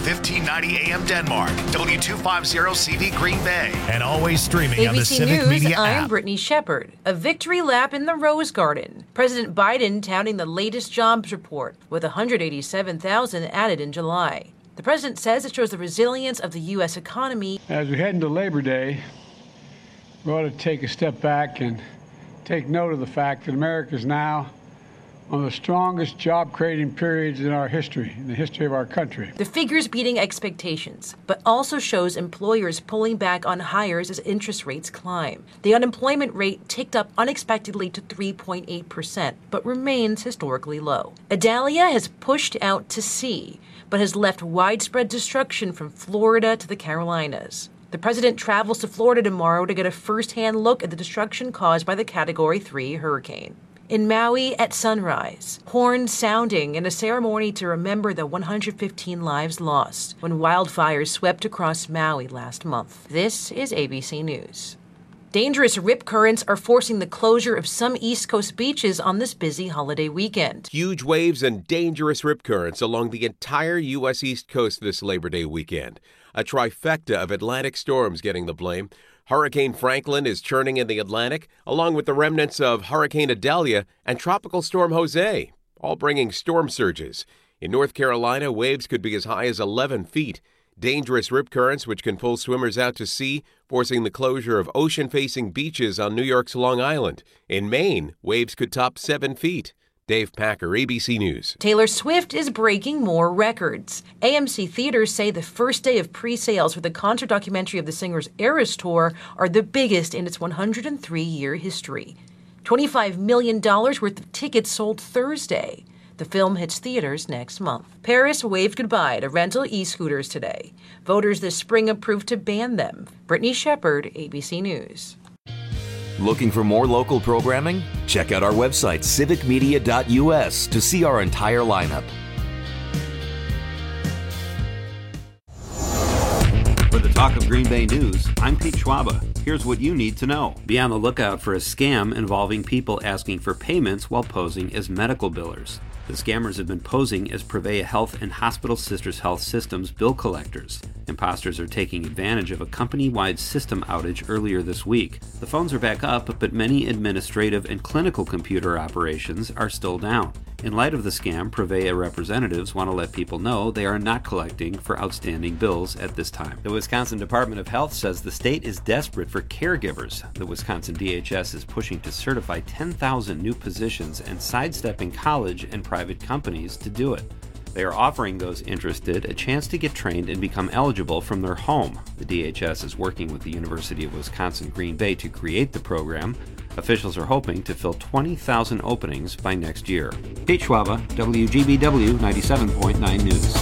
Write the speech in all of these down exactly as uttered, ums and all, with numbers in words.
fifteen ninety A M Denmark, W two fifty C V Green Bay, and always streaming on the A B C Civic News, Media I'm app. Brittany Shepard. A victory lap in the Rose Garden. President Biden touting the latest jobs report with one hundred eighty-seven thousand added in July. The president says it shows the resilience of the U S economy. As we head into Labor Day, we ought to take a step back and take note of the fact that America is now one of the strongest job-creating periods in our history, in the history of our country. The figures beating expectations, but also shows employers pulling back on hires as interest rates climb. The unemployment rate ticked up unexpectedly to three point eight percent, but remains historically low. Idalia has pushed out to sea, but has left widespread destruction from Florida to the Carolinas. The president travels to Florida tomorrow to get a first-hand look at the destruction caused by the Category three hurricane. In Maui at sunrise, horns sounding in a ceremony to remember the one hundred fifteen lives lost when wildfires swept across Maui last month. This is A B C News. Dangerous rip currents are forcing the closure of some East Coast beaches on this busy holiday weekend. Huge waves and dangerous rip currents along the entire U S East Coast this Labor Day weekend. A trifecta of Atlantic storms getting the blame. Hurricane Franklin is churning in the Atlantic, along with the remnants of Hurricane Idalia and Tropical Storm Jose, all bringing storm surges. In North Carolina, waves could be as high as eleven feet. Dangerous rip currents, which can pull swimmers out to sea, forcing the closure of ocean-facing beaches on New York's Long Island. In Maine, waves could top seven feet. Dave Packer, A B C News. Taylor Swift is breaking more records. A M C Theaters say the first day of pre-sales for the concert documentary of the singer's Eras Tour are the biggest in its one hundred three year history. twenty-five million dollars worth of tickets sold Thursday. The film hits theaters next month. Paris waved goodbye to rental e-scooters today. Voters this spring approved to ban them. Brittany Shepard, A B C News. Looking for more local programming? Check out our website, civic media dot U S, to see our entire lineup. For the Talk of Green Bay News, I'm Pete Schwaba. Here's what you need to know. Be on the lookout for a scam involving people asking for payments while posing as medical billers. The scammers have been posing as Prevea Health and Hospital Sisters Health Systems bill collectors. Imposters are taking advantage of a company-wide system outage earlier this week. The phones are back up, but many administrative and clinical computer operations are still down. In light of the scam, Prevea representatives want to let people know they are not collecting for outstanding bills at this time. The Wisconsin Department of Health says the state is desperate for caregivers. The Wisconsin D H S is pushing to certify ten thousand new positions and sidestepping college and private companies to do it. They are offering those interested a chance to get trained and become eligible from their home. The D H S is working with the University of Wisconsin-Green Bay to create the program. Officials are hoping to fill twenty thousand openings by next year. Pete Schwaba, W G B W ninety-seven point nine News.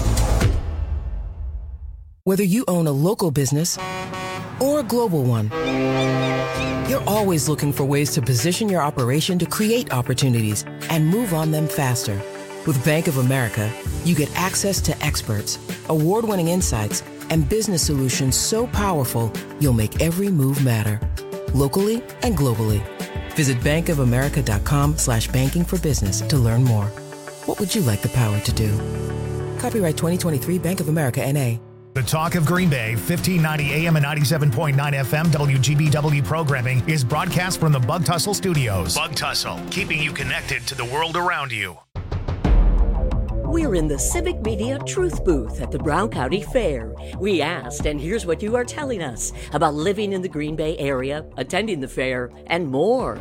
Whether you own a local business or a global one, you're always looking for ways to position your operation to create opportunities and move on them faster. With Bank of America, you get access to experts, award-winning insights, and business solutions so powerful you'll make every move matter. Locally and globally. Visit bankofamerica.com slash banking for business to learn more. What would you like the power to do? Copyright twenty twenty-three Bank of America N A. The Talk of Green Bay, fifteen ninety A M and ninety-seven point nine F M W G B W programming is broadcast from the Bug Tussle Studios. Bug Tussle, keeping you connected to the world around you. We're in the Civic Media Truth Booth at the Brown County Fair. We asked, and here's what you are telling us about living in the Green Bay area, attending the fair, and more.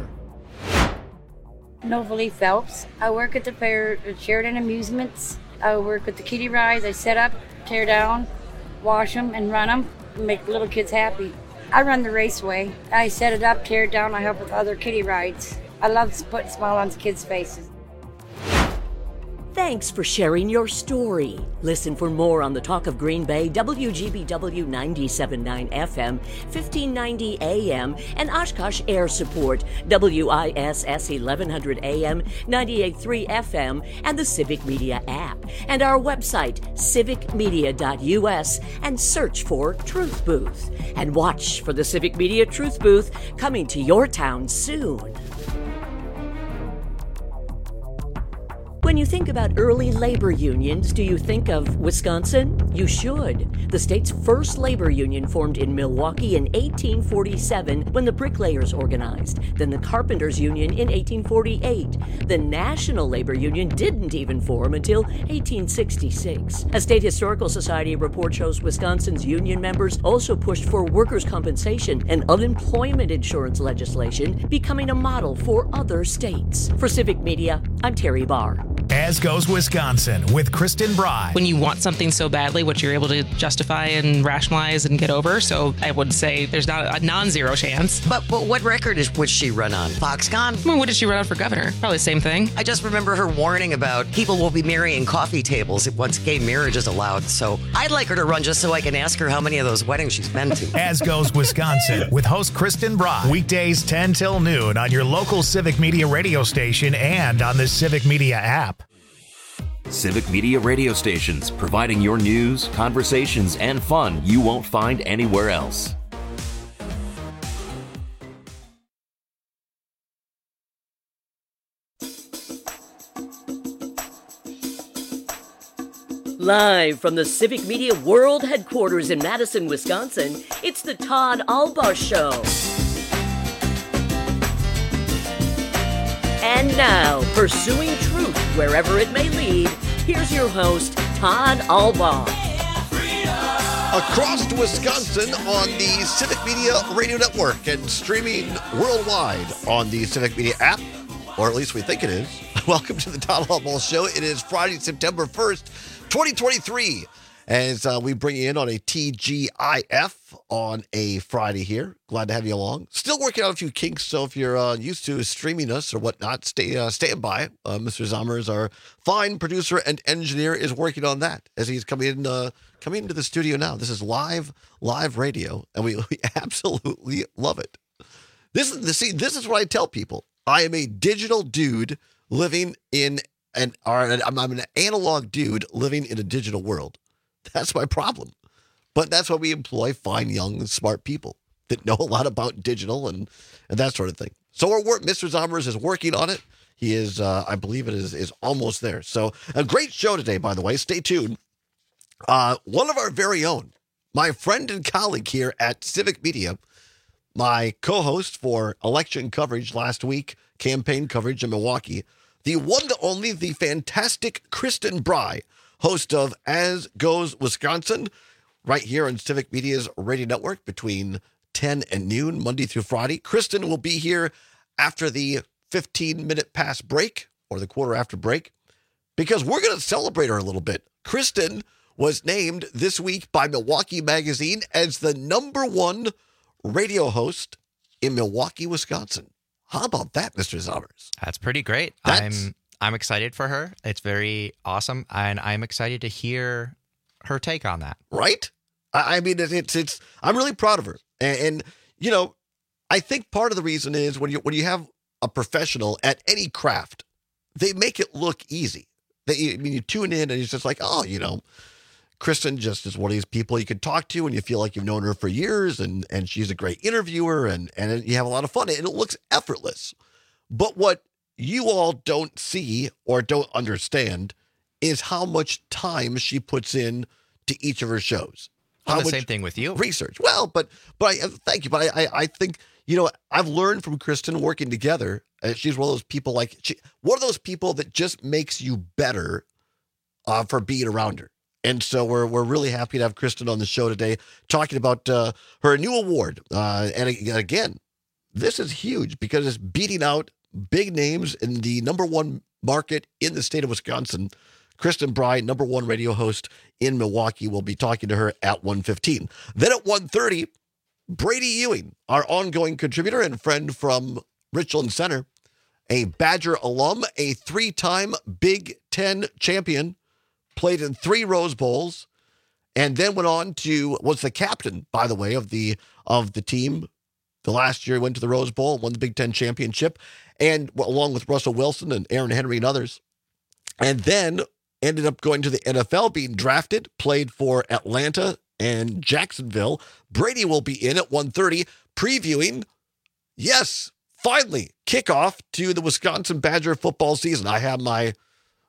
Novalee Phelps. I work at the fair at Sheridan Amusements. I work with the kiddie rides. I set up, tear down, wash them, and run them, and make little kids happy. I run the raceway. I set it up, tear it down. I help with other kiddie rides. I love putting a smile on kids' faces. Thanks for sharing your story. Listen for more on the Talk of Green Bay, W G B W ninety-seven point nine F M, fifteen ninety A M, and Oshkosh Air Support, W I S S eleven hundred A M, ninety-eight point three F M, and the Civic Media app, and our website, civic media dot U S, and search for Truth Booth. And watch for the Civic Media Truth Booth coming to your town soon. When When you think about early labor unions, do you think of Wisconsin? You should. The state's first labor union formed in Milwaukee in eighteen forty-seven when the bricklayers organized, then the carpenters union in eighteen forty-eight. The National Labor Union didn't even form until eighteen sixty-six. A State Historical Society report shows Wisconsin's union members also pushed for workers' compensation and unemployment insurance legislation, becoming a model for other states. For Civic Media, I'm Terry Barr. As Goes Wisconsin with Kristen Bry. When you want something so badly, what you're able to justify and rationalize and get over. So I would say there's not a non-zero chance. But but what record is would she run on? Foxconn? I mean, what did she run on for governor? Probably the same thing. I just remember her warning about people will be marrying coffee tables once gay marriage is allowed. So I'd like her to run just so I can ask her how many of those weddings she's been to. As Goes Wisconsin with host Kristen Bry. Weekdays ten till noon on your local Civic Media radio station and on the Civic Media app. Civic Media radio stations, providing your news, conversations, and fun you won't find anywhere else. Live from the Civic Media World Headquarters in Madison, Wisconsin, it's the Todd Alba Show. And now, pursuing truth wherever it may lead, here's your host, Todd Alba. Across Wisconsin on the Civic Media Radio Network and streaming worldwide on the Civic Media app, or at least we think it is. Welcome to the Todd Alba Show. It is Friday, September first, twenty twenty-three. As uh, we bring you in on a T G I F on a Friday here. Glad to have you along. Still working out a few kinks, so if you're uh, used to streaming us or whatnot, stay uh, stand by. Uh, Mister Zommers, our fine producer and engineer, is working on that as he's coming in, uh, coming into the studio now. This is live, live radio, and we, we absolutely love it. This is the see. This is what I tell people. I am a digital dude living in an, or I'm, I'm an analog dude living in a digital world. That's my problem. But that's why we employ fine, young, smart people that know a lot about digital and, and that sort of thing. So our work, Mister Zommers is working on it. He is, uh, I believe it is, is almost there. So a great show today, by the way. Stay tuned. Uh, one of our very own, my friend and colleague here at Civic Media, my co-host for election coverage last week, campaign coverage in Milwaukee, the one and only, the fantastic Kristen Bry, host of As Goes Wisconsin, right here on Civic Media's radio network between ten and noon, Monday through Friday. Kristen will be here after the fifteen-minute past break, or the quarter after break, because we're going to celebrate her a little bit. Kristen was named this week by Milwaukee Magazine as the number one radio host in Milwaukee, Wisconsin. How about that, Mister Zommers? That's pretty great. That's, I'm I'm excited for her. It's very awesome, and I'm excited to hear her take on that. Right? I, I mean, it's, it's it's. I'm really proud of her, and, and you know, I think part of the reason is when you when you have a professional at any craft, they make it look easy. They, I mean, you tune in and it's just like, oh, you know, Kristen just is one of these people you can talk to and you feel like you've known her for years, and and she's a great interviewer, and and you have a lot of fun, and it looks effortless. But what you all don't see or don't understand is how much time she puts in to each of her shows. Well, how the much same thing with you. Research. Well, but but I, thank you. But I, I I think, you know, I've learned from Kristen working together. Uh, she's one of those people like she, one of those people that just makes you better uh, for being around her. And so we're we're really happy to have Kristen on the show today, talking about uh, her new award. Uh, and again, this is huge because it's beating out big names in the number one market in the state of Wisconsin. Kristen Bry, number one radio host in Milwaukee. We'll be talking to her at one fifteen. Then at one thirty, Brady Ewing, our ongoing contributor and friend from Richland Center, a Badger alum, a three-time Big Ten champion, played in three Rose Bowls, and then went on to, was the captain, by the way, of the of the team. The last year he went to the Rose Bowl, won the Big Ten championship, and well, along with Russell Wilson and Aaron Henry and others. And then ended up going to the N F L, being drafted, played for Atlanta and Jacksonville. Brady will be in at one thirty, previewing, yes, finally, kickoff to the Wisconsin Badger football season. I have my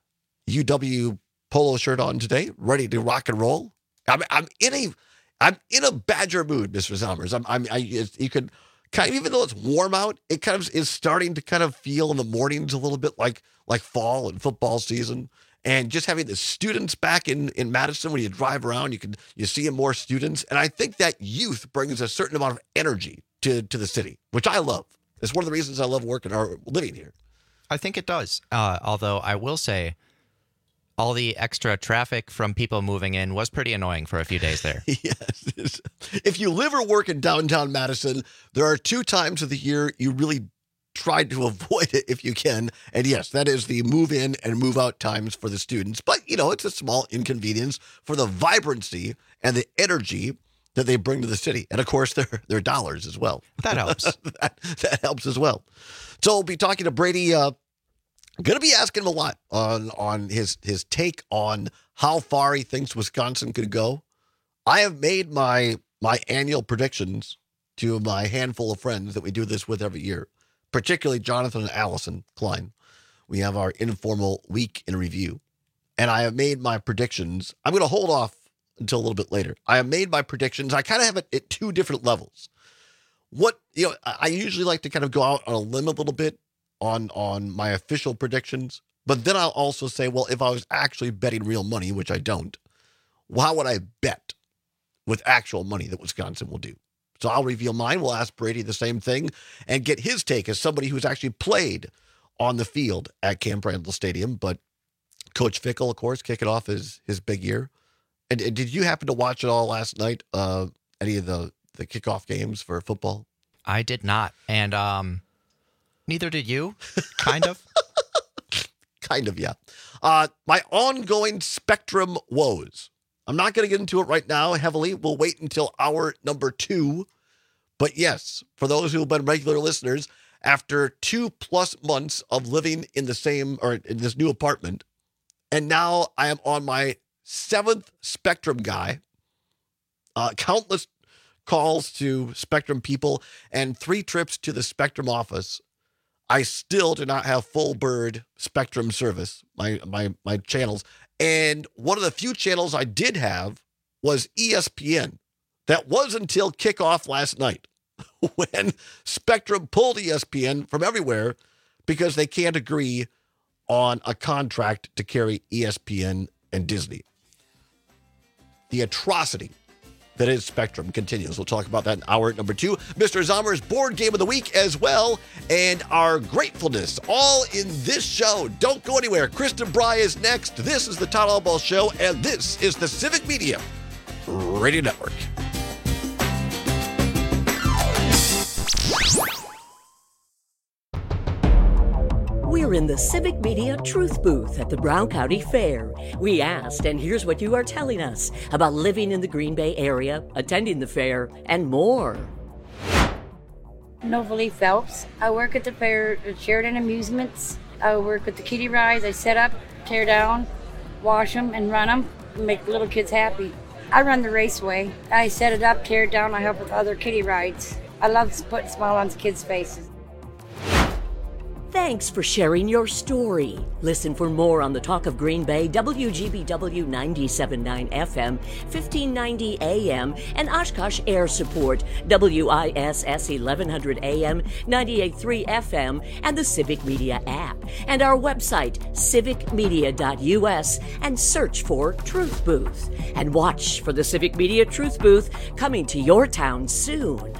U W polo shirt on today, ready to rock and roll. I'm, I'm in a, I'm in a Badger mood, Mister Zommers. I'm, I'm, I, you could kind of, even though it's warm out, it kind of is starting to kind of feel in the mornings a little bit like, like fall and football season. And just having the students back in, in Madison, when you drive around, you can, you see more students. And I think that youth brings a certain amount of energy to, to the city, which I love. It's one of the reasons I love working or living here. I think it does. Uh, although I will say, all the extra traffic from people moving in was pretty annoying for a few days there. Yes. If you live or work in downtown Madison, there are two times of the year you really try to avoid it if you can. And yes, that is the move in and move out times for the students. But, you know, it's a small inconvenience for the vibrancy and the energy that they bring to the city. And, of course, their their dollars as well. That helps. that, that helps as well. So we'll be talking to Brady. Uh, going to be asking him a lot on, on his, his take on how far he thinks Wisconsin could go. I have made my my annual predictions to my handful of friends that we do this with every year, particularly Jonathan and Allison Klein. We have our informal week in review. And I have made my predictions. I'm going to hold off until a little bit later. I have made my predictions. I kind of have it at two different levels. What, you know, I usually like to kind of go out on a limb a little bit on, on my official predictions. But then I'll also say, well, if I was actually betting real money, which I don't, well, how would I bet with actual money that Wisconsin will do? So I'll reveal mine. We'll ask Brady the same thing and get his take as somebody who's actually played on the field at Camp Randall Stadium. But Coach Fickell, of course, kicking off his, his big year. And, and did you happen to watch it all last night? Uh, any of the, the kickoff games for football? I did not. And um, neither did you, kind of. Kind of, yeah. Uh, my ongoing Spectrum woes. I'm not going to get into it right now heavily. We'll wait until hour number two. But yes, for those who have been regular listeners, after two plus months of living in the same or in this new apartment, and now I am on my seventh Spectrum guy, uh, countless calls to Spectrum people, and three trips to the Spectrum office, I still do not have full bird Spectrum service, my my my channels. And one of the few channels I did have was E S P N. That was until kickoff last night when Spectrum pulled E S P N from everywhere because they can't agree on a contract to carry E S P N and Disney. The atrocity that is Spectrum continues. We'll talk about that in hour number two. Mister Zommer's board game of the week as well, and our gratefulness, all in this show. Don't go anywhere. Kristen Bry is next. This is the Todd Albaugh Show, and this is the Civic Media Radio Network. We're in the Civic Media Truth Booth at the Brown County Fair. We asked, and here's what you are telling us about living in the Green Bay area, attending the fair, and more. Novalee Phelps. I work at the fair at Sheridan Amusements. I work with the kiddie rides. I set up, tear down, wash them, and run them, and make little kids happy. I run the raceway. I set it up, tear it down. I help with other kiddie rides. I love putting a smile on kids' faces. Thanks for sharing your story. Listen for more on the Talk of Green Bay, W G B W ninety-seven point nine F M, fifteen ninety A M, and Oshkosh Air Support, W I S S eleven hundred A M, ninety-eight point three F M, and the Civic Media app. And our website, civic media dot U S, and search for Truth Booth. And watch for the Civic Media Truth Booth coming to your town soon.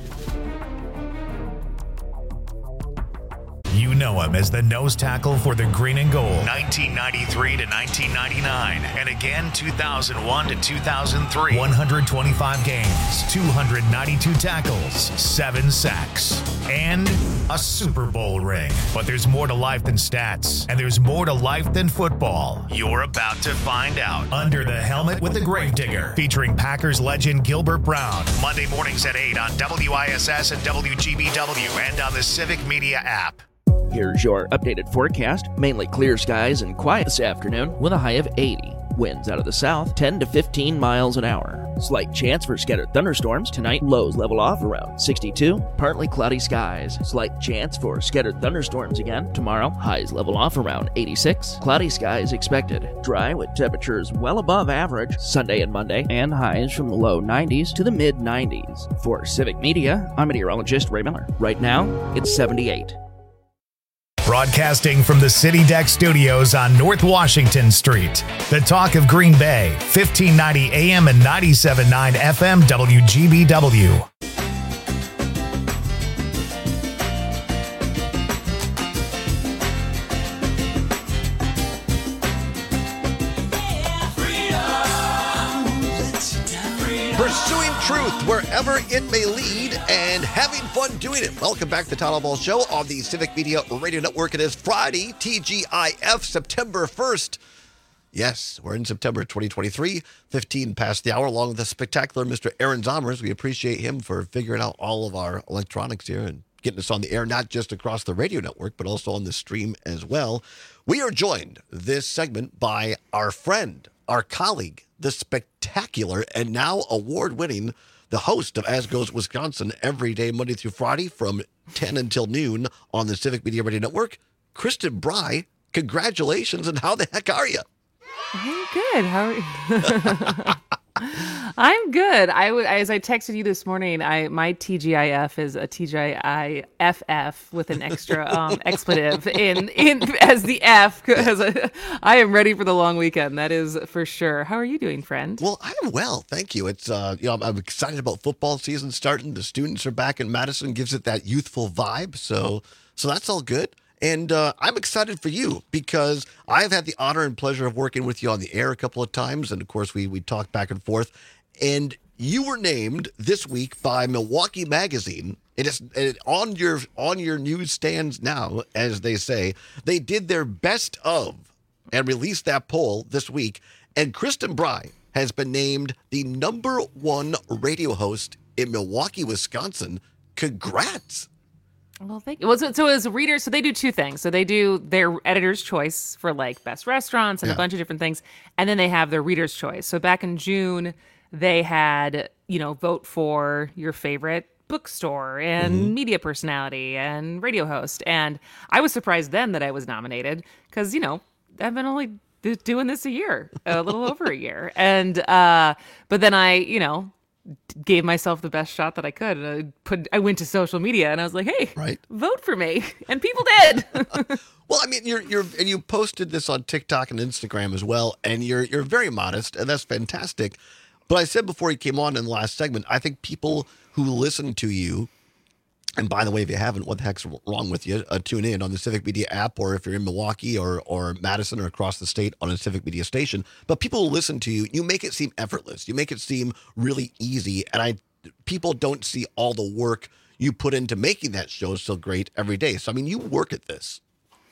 You know him as the nose tackle for the Green and Gold, nineteen ninety-three to nineteen ninety-nine, and again two thousand one to two thousand three. one hundred twenty-five games, two hundred ninety-two tackles, seven sacks, and a Super Bowl ring. But there's more to life than stats, and there's more to life than football. You're about to find out. Under the Helmet with the Gravedigger, featuring Packers legend Gilbert Brown. Monday mornings at eight on W I S S and W G B W and on the Civic Media app. Here's your updated forecast. Mainly clear skies and quiet this afternoon with a high of eighty. Winds out of the south, ten to fifteen miles an hour. Slight chance for scattered thunderstorms. Tonight, lows level off around sixty-two. Partly cloudy skies. Slight chance for scattered thunderstorms again. Tomorrow, highs level off around eighty-six. Cloudy skies expected. Dry with temperatures well above average Sunday and Monday, and highs from the low nineties to the mid nineties. For Civic Media, I'm meteorologist Ray Miller. Right now, it's seventy-eight. Broadcasting from the City Deck Studios on North Washington Street. The Talk of Green Bay, fifteen ninety A M and ninety-seven point nine F M W G B W. Pursuing truth wherever it may lead and having fun doing it. Welcome back to the Todd Ball Show on the Civic Media Radio Network. It is Friday, T G I F, September first. Yes, we're in September twenty twenty-three, fifteen past the hour, along with the spectacular Mister Aaron Zomers. We appreciate him for figuring out all of our electronics here and getting us on the air, not just across the radio network, but also on the stream as well. We are joined this segment by our friend, our colleague, the spectacular and now award-winning, the host of As Goes Wisconsin every day, Monday through Friday from ten until noon on the Civic Media Radio Network, Kristen Bry. Congratulations, and how the heck are you? I'm good. How are you? I'm good. I w- as I texted you this morning, I my T G I F is a T G I F F with an extra um, expletive in in as the F, because I, I am ready for the long weekend. That is for sure. How are you doing, friend? Well, I am well, thank you. It's uh, you know, I'm, I'm excited about football season starting. The students are back in Madison, gives it that youthful vibe. So so that's all good. And uh, I'm excited for you because I've had the honor and pleasure of working with you on the air a couple of times. And, of course, we we talked back and forth. And you were named this week by Milwaukee Magazine. It is it, on your on your newsstands now, as they say. They did their best of and released that poll this week. And Kristen Bry has been named the number one radio host in Milwaukee, Wisconsin. Congrats. Well, thank you. Well, so, so as readers, so they do two things. So they do their editor's choice for like best restaurants and yeah. a bunch of different things. And then they have their reader's choice. So back in June, they had, you know, vote for your favorite bookstore and mm-hmm. media personality and radio host. And I was surprised then that I was nominated because, you know, I've been only d- doing this a year, a little over a year. And, uh, but then I, you know, gave myself the best shot that I could. And I put, I went to social media and I was like, hey, right. vote for me. And people did. Well, I mean, you're, you're, and you posted this on TikTok and Instagram as well. And you're, you're very modest and that's fantastic. But I said before you came on in the last segment, I think people who listen to you, and by the way, if you haven't, what the heck's wrong with you? Uh, tune in on the Civic Media app, or if you're in Milwaukee or or Madison or across the state on a Civic Media station. But people who listen to you, you make it seem effortless. You make it seem really easy. And I, people don't see all the work you put into making that show so great every day. So, I mean, you work at this.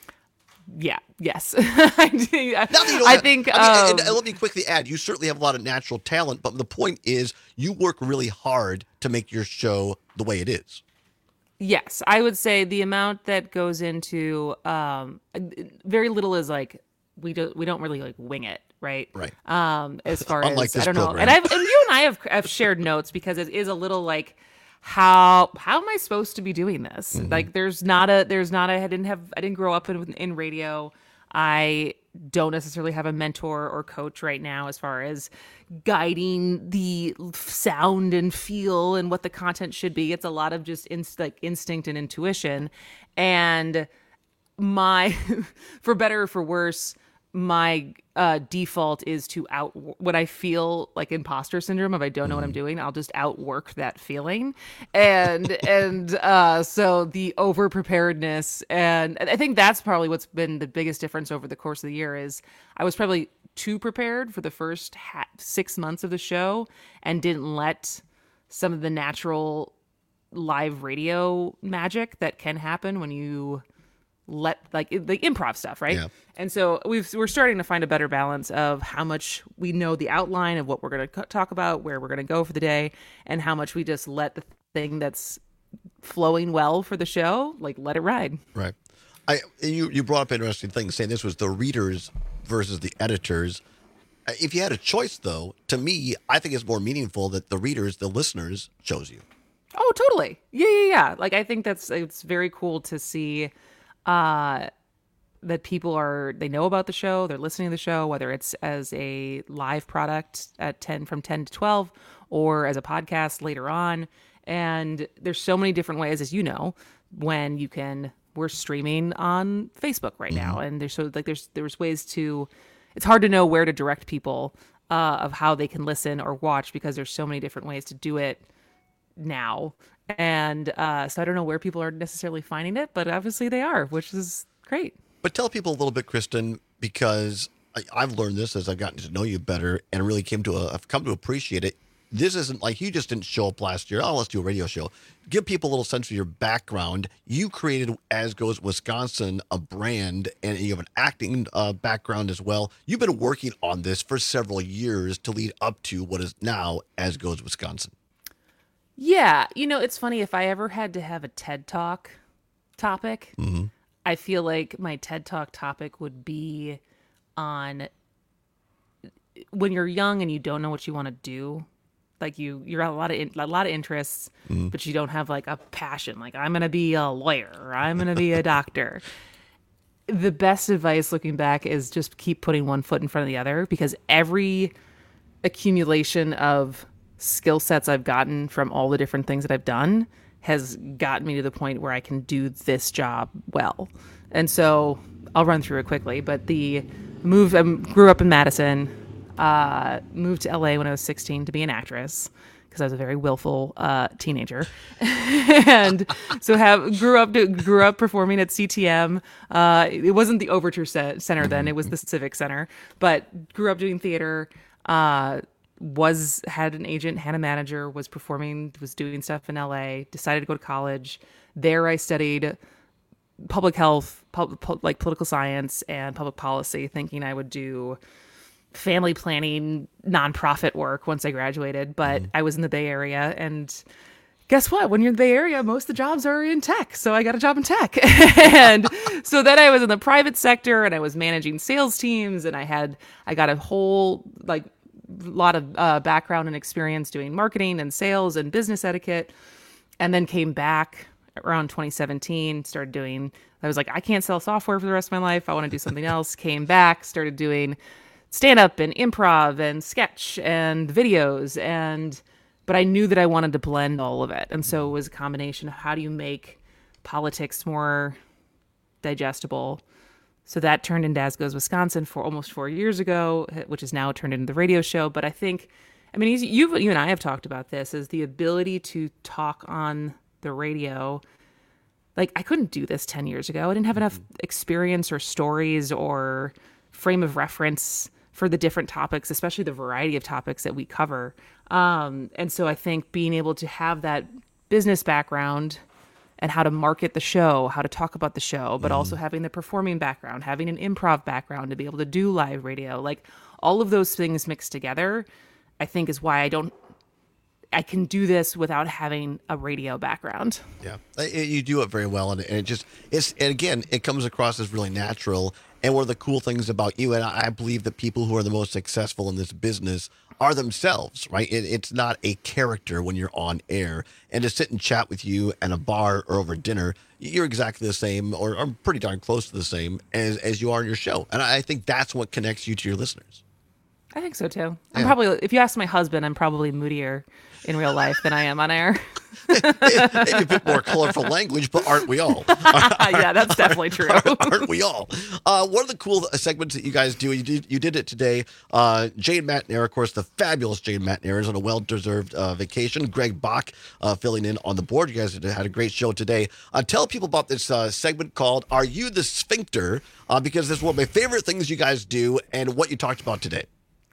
Yeah. Yes. I, do. I have, think. I mean, um, and, and let me quickly add: you certainly have a lot of natural talent, but the point is, you work really hard to make your show the way it is. Yes, I would say the amount that goes into um, very little is like we don't we don't really like wing it, right? Right. Um, as far Unlike as this I don't program. know, and I've and you and I have have shared notes because it is a little like. How how am I supposed to be doing this? Mm-hmm. Like, there's not a there's not a I didn't have I didn't grow up in in radio. I don't necessarily have a mentor or coach right now as far as guiding the sound and feel and what the content should be. It's a lot of just inst- like instinct and intuition. And my, for better or for worse, my uh, default is to out what I feel like imposter syndrome. If I don't know what I'm doing, I'll just outwork that feeling. And, and uh, so the over preparedness. And I think that's probably what's been the biggest difference over the course of the year is I was probably too prepared for the first ha- six months of the show and didn't let some of the natural live radio magic that can happen when you let like the improv stuff, right? Yeah. And so we've we're starting to find a better balance of how much we know the outline of what we're going to talk about, where we're going to go for the day, and how much we just let the thing that's flowing well for the show, like let it ride. Right. I you you brought up an interesting thing, saying this was the readers versus the editors. If you had a choice, though, to me, I think it's more meaningful that the readers, the listeners, chose you. Oh, totally. Yeah, yeah, yeah. Like, I think that's, it's very cool to see uh, that people are, they know about the show, they're listening to the show, whether it's as a live product at ten from ten to twelve or as a podcast later on. And there's so many different ways, as you know, when you can, we're streaming on Facebook right mm-hmm. now. And there's so like, there's, there's ways to, it's hard to know where to direct people uh, of how they can listen or watch because there's so many different ways to do it now. And uh, so I don't know where people are necessarily finding it, but obviously they are, which is great. But tell people a little bit, Kristen, because I, I've learned this as I've gotten to know you better and really came to a, I've come to appreciate it. This isn't like you just didn't show up last year. Oh, let's do a radio show. Give people a little sense of your background. You created As Goes Wisconsin, a brand, and you have an acting uh, background as well. You've been working on this for several years to lead up to what is now As Goes Wisconsin. Yeah. You know, it's funny. If I ever had to have a TED Talk topic, mm-hmm. I feel like my TED Talk topic would be on when you're young and you don't know what you want to do. Like you, you're a lot of in, a lot of interests, mm-hmm. but you don't have like a passion. Like I'm gonna be a lawyer, or I'm gonna be a doctor. The best advice looking back is just keep putting one foot in front of the other, because every accumulation of skill sets I've gotten from all the different things that I've done has gotten me to the point where I can do this job well. And so I'll run through it quickly. But the move, I grew up in Madison. Uh, moved to L A when I was sixteen to be an actress because I was a very willful uh, teenager, and so have grew up to, grew up performing at C T M. Uh, it wasn't the Overture Center then; it was the Civic Center. But grew up doing theater. Uh, was had an agent, had a manager, was performing, was doing stuff in L A. Decided to go to college. There, I studied public health, pub, pu- like political science and public policy, thinking I would do family planning, nonprofit work once I graduated, but mm. I was in the Bay Area, and guess what? When you're in the Bay Area, most of the jobs are in tech. So I got a job in tech. And so then I was in the private sector and I was managing sales teams, and I had, I got a whole like lot of uh, background and experience doing marketing and sales and business etiquette. And then came back around twenty seventeen, started doing, I was like, I can't sell software for the rest of my life. I want to do something else. Came back, started doing stand-up and improv and sketch and videos, and but I knew that I wanted to blend all of it. And so it was a combination of how do you make politics more digestible. So that turned into As Goes Wisconsin for almost four years ago, which is now turned into the radio show. But I think, I mean, you you and I have talked about this, is the ability to talk on the radio. Like, I couldn't do this ten years ago. I didn't have enough experience or stories or frame of reference for the different topics, especially the variety of topics that we cover. Um, and so I think being able to have that business background and how to market the show, how to talk about the show, but mm. also having the performing background, having an improv background to be able to do live radio, like all of those things mixed together, I think is why I don't, I can do this without having a radio background. Yeah, you do it very well. And it just, it's, and again, it comes across as really natural. And one of the cool things about you, and I believe that people who are the most successful in this business are themselves, right? It, it's not a character when you're on air. And to sit and chat with you at a bar or over dinner, you're exactly the same, or, or pretty darn close to the same as, as you are in your show. And I think that's what connects you to your listeners. I think so too. I'm yeah. probably, if you ask my husband, I'm probably moodier in real life than I am on air. Maybe a bit more colorful language, but aren't we all? Yeah, that's definitely true. Aren't we all? Uh, one of the cool segments that you guys do, you did, you did it today. Uh, Jane Matnair, of course, the fabulous Jane Matnair, is on a well-deserved uh, vacation. Greg Bach uh, filling in on the board. You guys had a great show today. Uh, tell people about this uh, segment called Are You the Sphincter? Uh, because this is one of my favorite things you guys do and what you talked about today.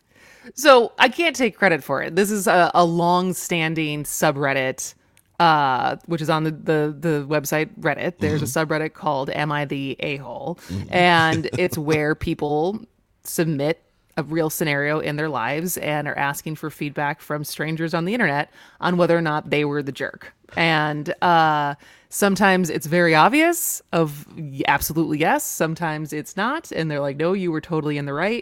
So I can't take credit for it. This is a, a long-standing subreddit, uh, which is on the, the, the website Reddit. There's mm-hmm. a subreddit called Am I the A-hole? Mm-hmm. And it's where people submit a real scenario in their lives and are asking for feedback from strangers on the internet on whether or not they were the jerk. And uh, sometimes it's very obvious of absolutely yes. Sometimes it's not. And they're like, no, you were totally in the right.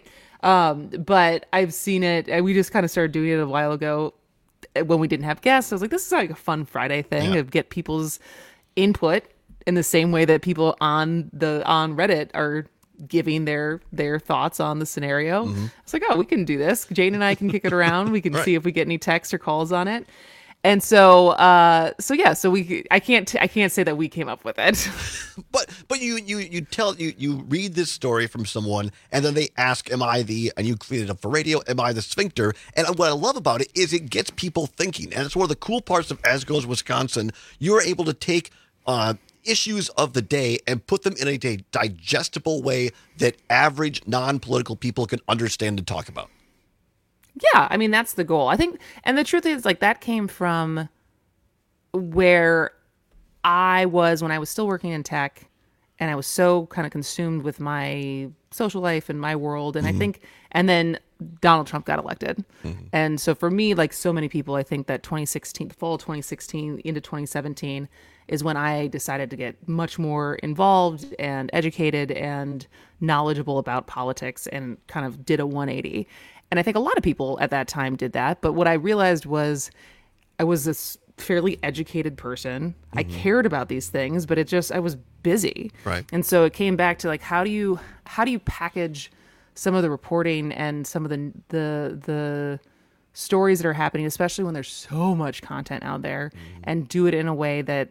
Um, but I've seen it. We just kind of started doing it a while ago when we didn't have guests. I was like, this is like a fun Friday thing Yeah. to get people's input in the same way that people on the on Reddit are giving their their thoughts on the scenario. Mm-hmm. It's like, oh, we can do this. Jane and I can kick it around. We can Right. see if we get any texts or calls on it. And so, uh, so yeah, so we, I can't, t- I can't say that we came up with it. But but you you you tell you you read this story from someone, and then they ask, "Am I the?" And you clean it up for radio. Am I the sphincter? And what I love about it is it gets people thinking, and it's one of the cool parts of As Goes Wisconsin. You're able to take uh, issues of the day and put them in a di- digestible way that average non-political people can understand and talk about. Yeah, I mean, that's the goal. I think, and the truth is, like, that came from where I was when I was still working in tech, and I was so kind of consumed with my social life and my world. And mm-hmm. I think, and then Donald Trump got elected. Mm-hmm. And so for me, like so many people, I think that twenty sixteen, the fall of twenty sixteen into twenty seventeen is when I decided to get much more involved and educated and knowledgeable about politics and kind of did a one eighty. And I think a lot of people at that time did that. But what I realized was I was this fairly educated person. Mm-hmm. I cared about these things, but it just, I was busy. Right. And so it came back to like, how do you, how do you package some of the reporting and some of the, the, the stories that are happening, especially when there's so much content out there, mm-hmm. and do it in a way that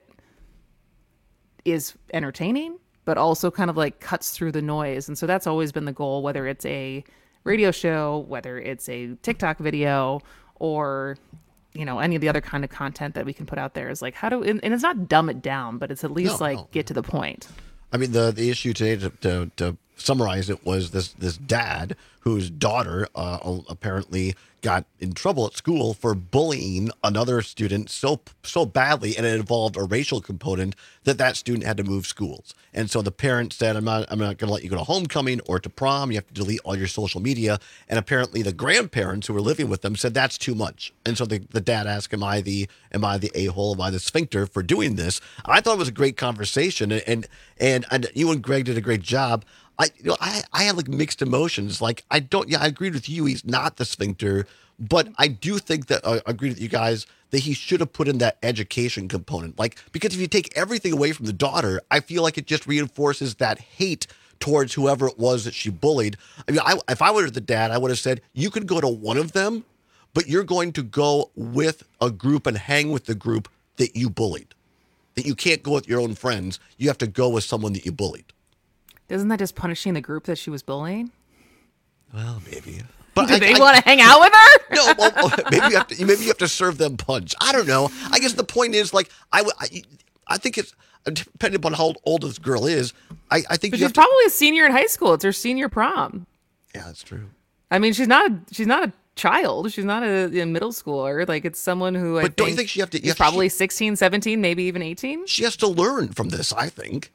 is entertaining, but also kind of like cuts through the noise. And so that's always been the goal, whether it's a radio show, whether it's a TikTok video, or, you know, any of the other kind of content that we can put out there, is like, how do, and, and it's not dumb it down, but it's at least No, like no. get to the point. I mean, the the issue today, to, to, to summarize it, was this this dad whose daughter uh, apparently got in trouble at school for bullying another student so so badly, and it involved a racial component that that student had to move schools. And so the parent said, I'm not I'm not going to let you go to homecoming or to prom. You have to delete all your social media. And apparently the grandparents who were living with them said that's too much. And so the, the dad asked, am I the am I the a-hole? Am I the sphincter for doing this? I thought it was a great conversation, and and and, and you and Greg did a great job. I, you know, I, I had like mixed emotions. Like, I don't, yeah, I agreed with you. He's not the sphincter, but I do think that I uh, agreed with you guys that he should have put in that education component. Like, because if you take everything away from the daughter, I feel like it just reinforces that hate towards whoever it was that she bullied. I mean, I, if I were the dad, I would have said, you could go to one of them, but you're going to go with a group and hang with the group that you bullied. That you can't go with your own friends. You have to go with someone that you bullied. Isn't that just punishing the group that she was bullying? Well, maybe. But Did I, they I, want to hang out with her? No, well, maybe you have to. Maybe you have to serve them punch. I don't know. I guess the point is, like, I, I, I think it's depending upon how old this girl is. I, I think But you she's have to, probably a senior in high school. It's her senior prom. Yeah, that's true. I mean, she's not. A, she's not a child. She's not a, a middle schooler. Like, it's someone who. I But don't you think think she have to- you is have to- probably sixteen, seventeen, maybe even eighteen. She has to learn from this, I think.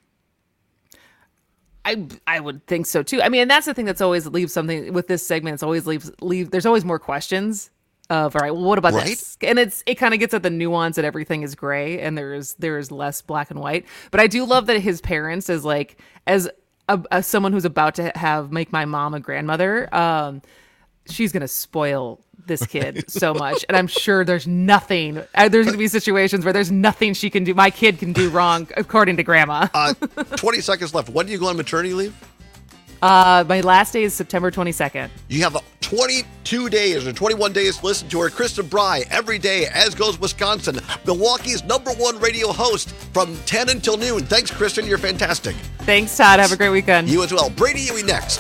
I I would think so too. I mean, and that's the thing that's always leaves something with this segment. It's always leaves leave. There's always more questions of, all right, well, what about Right? this? And it's it kind of gets at the nuance that everything is gray and there is there is less black and white. But I do love that his parents, as like as a, as someone who's about to have make my mom a grandmother, um, she's gonna spoil this kid so much, and I'm sure there's nothing. Uh, there's gonna be situations where there's nothing she can do. My kid can do wrong, according to grandma. Uh, twenty seconds left. When do you go on maternity leave? Uh, my last day is September twenty-second. You have twenty-two days or twenty-one days to listen to her, Kristen Bry, every day, As Goes Wisconsin, Milwaukee's number one radio host from ten until noon. Thanks, Kristen. You're fantastic. Thanks, Todd. Have a great weekend. You as well. Brady Huey next.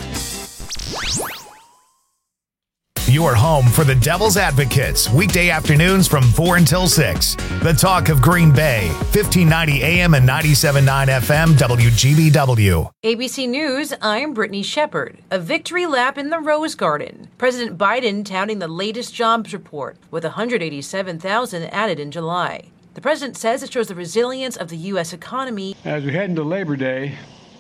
Your home for the Devil's Advocates, weekday afternoons from four until six. The talk of Green Bay, fifteen ninety A M and ninety-seven point nine F M, W G B W. A B C News, I'm Brittany Shepard. A victory lap in the Rose Garden. President Biden touting the latest jobs report, with one hundred eighty-seven thousand added in July. The president says it shows the resilience of the U S economy. As we head into Labor Day,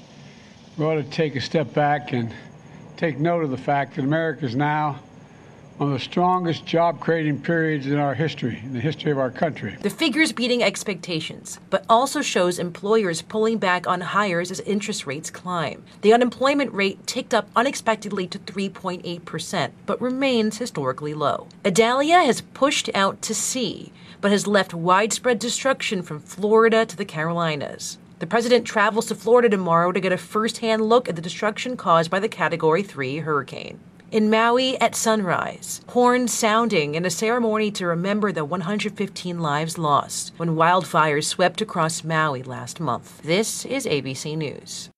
we ought to take a step back and take note of the fact that America is now one of the strongest job-creating periods in our history, in the history of our country. The figures beating expectations, but also shows employers pulling back on hires as interest rates climb. The unemployment rate ticked up unexpectedly to three point eight percent, but remains historically low. Idalia has pushed out to sea, but has left widespread destruction from Florida to the Carolinas. The president travels to Florida tomorrow to get a first-hand look at the destruction caused by the Category three hurricane. In Maui at sunrise, horns sounding in a ceremony to remember the one hundred fifteen lives lost when wildfires swept across Maui last month. This is A B C News.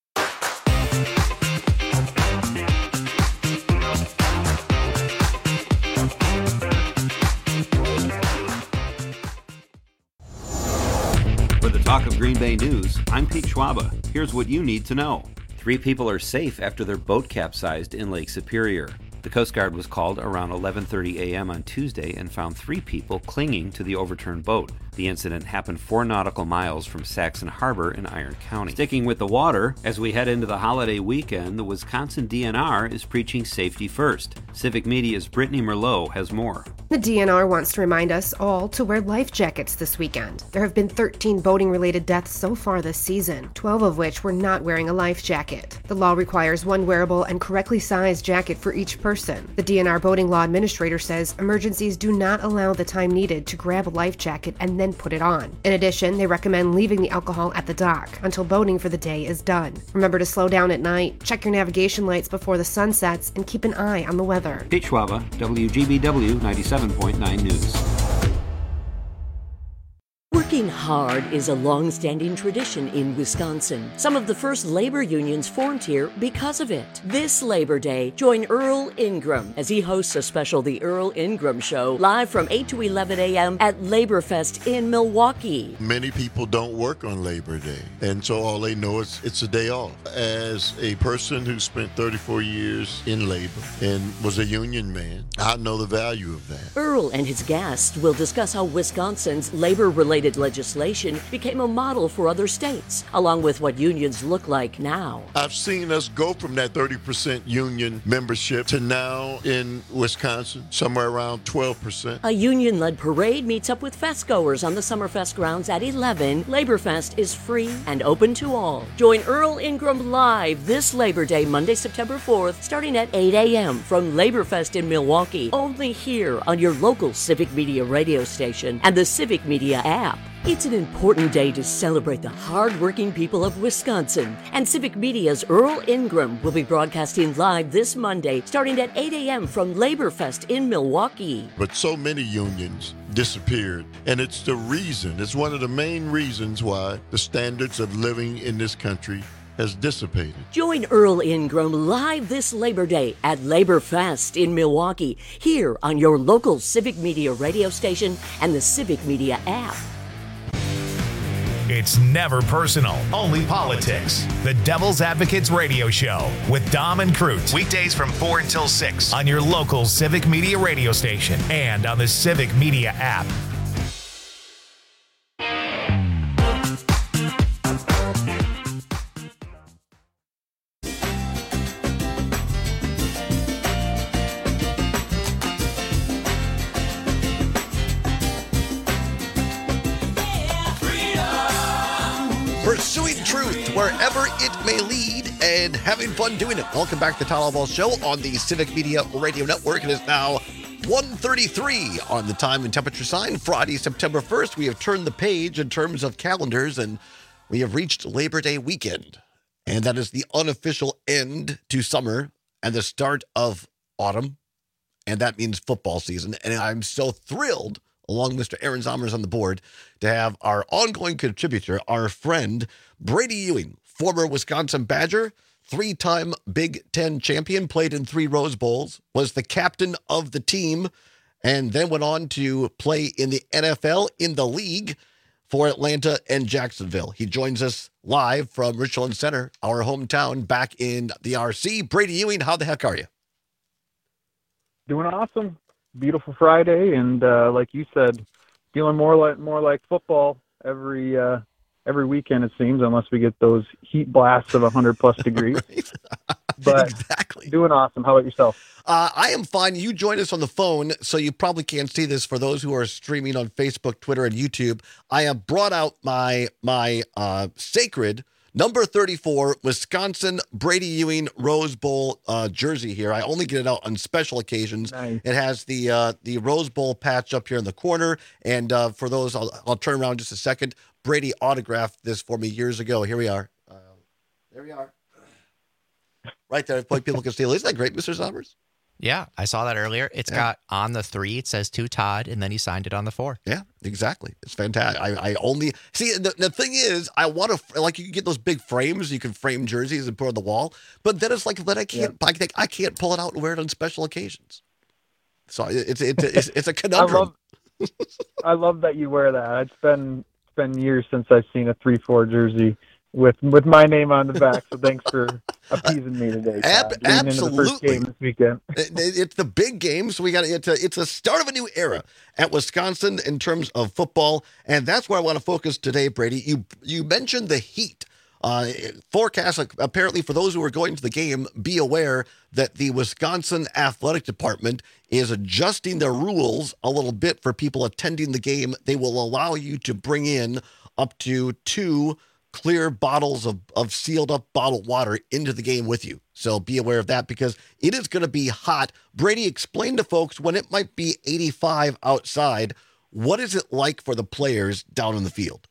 For the Talk of Green Bay News, I'm Pete Schwaba. Here's what you need to know. Three people are safe after their boat capsized in Lake Superior. The Coast Guard was called around eleven thirty a.m. on Tuesday and found three people clinging to the overturned boat. The incident happened four nautical miles from Saxon Harbor in Iron County. Sticking with the water, as we head into the holiday weekend, the Wisconsin D N R is preaching safety first. Civic Media's Brittany Merlot has more. The D N R wants to remind us all to wear life jackets this weekend. There have been thirteen boating-related deaths so far this season, twelve of which were not wearing a life jacket. The law requires one wearable and correctly sized jacket for each person. The D N R boating law administrator says emergencies do not allow the time needed to grab a life jacket and then put it on. In addition, they recommend leaving the alcohol at the dock until boating for the day is done. Remember to slow down at night, check your navigation lights before the sun sets, and keep an eye on the weather. Pete Schwaba, W G B W ninety-seven point nine News. Working hard is a long-standing tradition in Wisconsin. Some of the first labor unions formed here because of it. This Labor Day, join Earl Ingram as he hosts a special The Earl Ingram Show live from eight to eleven a.m. at Laborfest in Milwaukee. Many people don't work on Labor Day, and so all they know is it's a day off. As a person who spent thirty-four years in labor and was a union man, I know the value of that. Earl and his guests will discuss how Wisconsin's labor-related legislation became a model for other states, along with what unions look like now. I've seen us go from that thirty percent union membership to now in Wisconsin, somewhere around twelve percent. A union-led parade meets up with festgoers on the Summerfest grounds at eleven. Laborfest is free and open to all. Join Earl Ingram live this Labor Day, Monday, September fourth, starting at eight a.m. from Laborfest in Milwaukee, only here on your local Civic Media radio station and the Civic Media app. It's an important day to celebrate the hard-working people of Wisconsin, and Civic Media's Earl Ingram will be broadcasting live this Monday, starting at eight a.m. from Laborfest in Milwaukee. But so many unions disappeared, and it's the reason, it's one of the main reasons why the standards of living in this country has dissipated. Join Earl Ingram live this Labor Day at Laborfest in Milwaukee, here on your local Civic Media radio station and the Civic Media app. It's never personal, only politics. The Devil's Advocates Radio Show with Dom and Cruz. Weekdays from four until six on your local Civic Media radio station and on the Civic Media app. Pursuing truth wherever it may lead and having fun doing it. Welcome back to the Tyler Ball Show on the Civic Media Radio Network. It is now one thirty-three on the time and temperature sign. Friday, September first. We have turned the page in terms of calendars, and we have reached Labor Day weekend. And that is the unofficial end to summer and the start of autumn. And that means football season. And I'm so thrilled, along with Mister Aaron Zomers on the board, to have our ongoing contributor, our friend, Brady Ewing, former Wisconsin Badger, three-time Big Ten champion, played in three Rose Bowls, was the captain of the team, and then went on to play in the N F L, in the league, for Atlanta and Jacksonville. He joins us live from Richland Center, our hometown, back in the R C. Brady Ewing, how the heck are you? Doing awesome. Beautiful Friday, and uh, like you said, feeling more like more like football every uh, every weekend, it seems, unless we get those heat blasts of one hundred plus degrees. but exactly. Doing awesome. How about yourself? Uh, I am fine. You joined us on the phone, so you probably can't see this for those who are streaming on Facebook, Twitter, and YouTube. I have brought out my my uh, sacred number thirty-four Wisconsin Brady Ewing Rose Bowl uh, jersey here. I only get it out on special occasions. Nice. It has the uh, the Rose Bowl patch up here in the corner, and uh, for those, I'll, I'll turn around just a second. Brady autographed this for me years ago. Here we are. Uh, there we are. Right there. People can steal. Isn't that great, Mister Sommers? Yeah, I saw that earlier. It's Yeah. got on the three, it says to Todd, and then he signed it on the four. Yeah, exactly. It's fantastic. I, I only see the, the thing is, I want to like you can get those big frames. You can frame jerseys and put on the wall, but then it's like then I can't. I, think I can't pull it out and wear it on special occasions. So it's it's it's, it's a conundrum. I love, I love that you wear that. It's been it's been years since I've seen a three four jersey with with my name on the back. So thanks for appeasing me today. Ab- Todd, getting into the first absolutely. game this weekend. It- It's the big game, so we got it's a it's a start of a new era at Wisconsin in terms of football, and that's where I want to focus today, Brady. You you mentioned the heat. Uh, forecast apparently for those who are going to the game, be aware that the Wisconsin Athletic Department is adjusting their rules a little bit for people attending the game. They will allow you to bring in up to two clear bottles of, of sealed up bottled water into the game with you. So be aware of that because it is going to be hot. Brady, explain to folks when it might be eighty-five outside, what is it like for the players down in the field?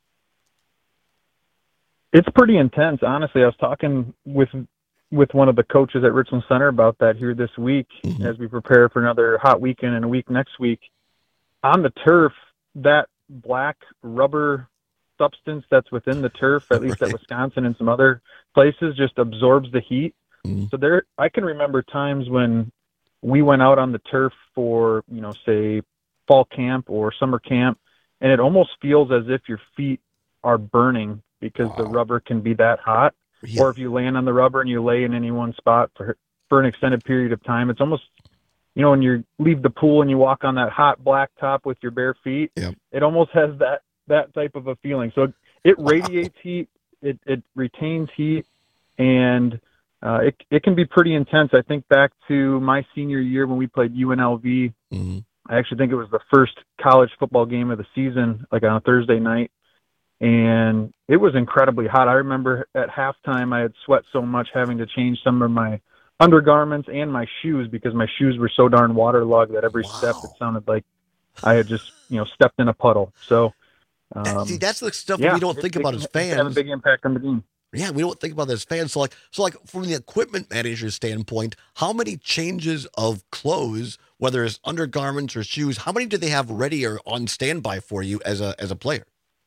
It's pretty intense, honestly. I was talking with with one of the coaches at Richland Center about that here this week mm-hmm. as we prepare for another hot weekend and a week next week. On the turf, that black rubber substance that's within the turf, at least right. at Wisconsin and some other places, just absorbs the heat. Mm-hmm. So there, I can remember times when we went out on the turf for, you know, say fall camp or summer camp, and it almost feels as if your feet are burning because wow. the rubber can be that hot. Yeah. Or if you land on the rubber and you lay in any one spot for for an extended period of time, it's almost, you know, when you leave the pool and you walk on that hot black top with your bare feet, yep. it almost has that that type of a feeling. So it, it radiates wow. heat, it, it retains heat, and uh, it it can be pretty intense. I think back to my senior year when we played U N L V. Mm-hmm. I actually think it was the first college football game of the season, like on a Thursday night, and it was incredibly hot. I remember at halftime I had sweat so much having to change some of my undergarments and my shoes because my shoes were so darn waterlogged that every wow. step it sounded like I had just, you know, stepped in a puddle. So Um, See, that's the stuff yeah, we don't it, think it about can, as it can fans. have a big impact on the game. Yeah, we don't think about that as fans. So like, so like from the equipment manager's standpoint, how many changes of clothes, whether it's undergarments or shoes, how many do they have ready or on standby for you as a as a player?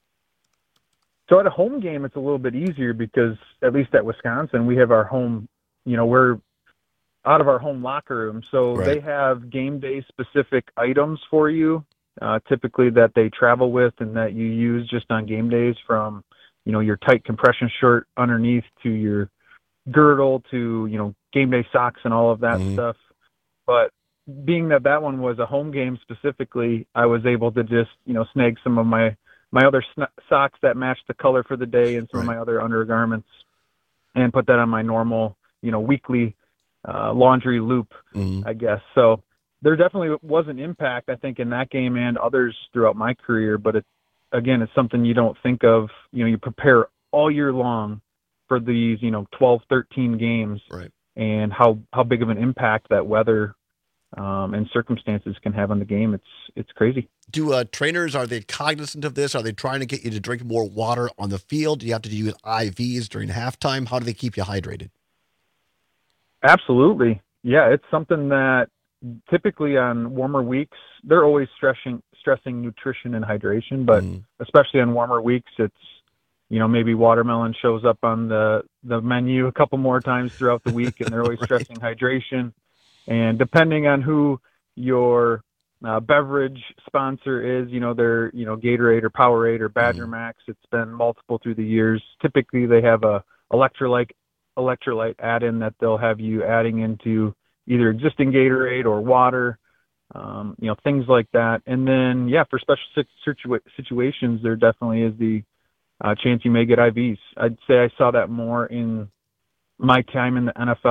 So at a home game, it's a little bit easier because at least at Wisconsin, we have our home, you know, we're out of our home locker room. So Right. they have game day specific items for you, uh, typically that they travel with and that you use just on game days, from, you know, your tight compression shirt underneath to your girdle to, you know, game day socks and all of that Mhm. stuff. But being that that one was a home game specifically, I was able to just, you know, snag some of my, my other sn- socks that matched the color for the day and some of my other undergarments and put that on my normal, you know, weekly uh, laundry loop, Mhm. I guess. So there definitely was an impact, I think, in that game and others throughout my career. But it, again, it's something you don't think of. You know, you prepare all year long for these, you know, twelve, thirteen games, right? And how, how big of an impact that weather um, and circumstances can have on the game. It's, it's crazy. Do uh, trainers, are they cognizant of this? Are they trying to get you to drink more water on the field? Do you have to use I Vs during halftime? How do they keep you hydrated? Absolutely. Yeah, it's something that typically on warmer weeks, they're always stressing stressing nutrition and hydration, but Mm. especially on warmer weeks, it's, you know, maybe watermelon shows up on the, the menu a couple more times throughout the week, and they're always Right. stressing hydration. And depending on who your uh, beverage sponsor is, you know, they're, you know, Gatorade or Powerade or Badger Max. It's been multiple through the years. Typically they have a electrolyte electrolyte add-in that they'll have you adding into either existing Gatorade or water, um, you know, things like that. And then, yeah, for special situa- situations, there definitely is the uh, chance you may get I Vs. I'd say I saw that more in my time in the N F L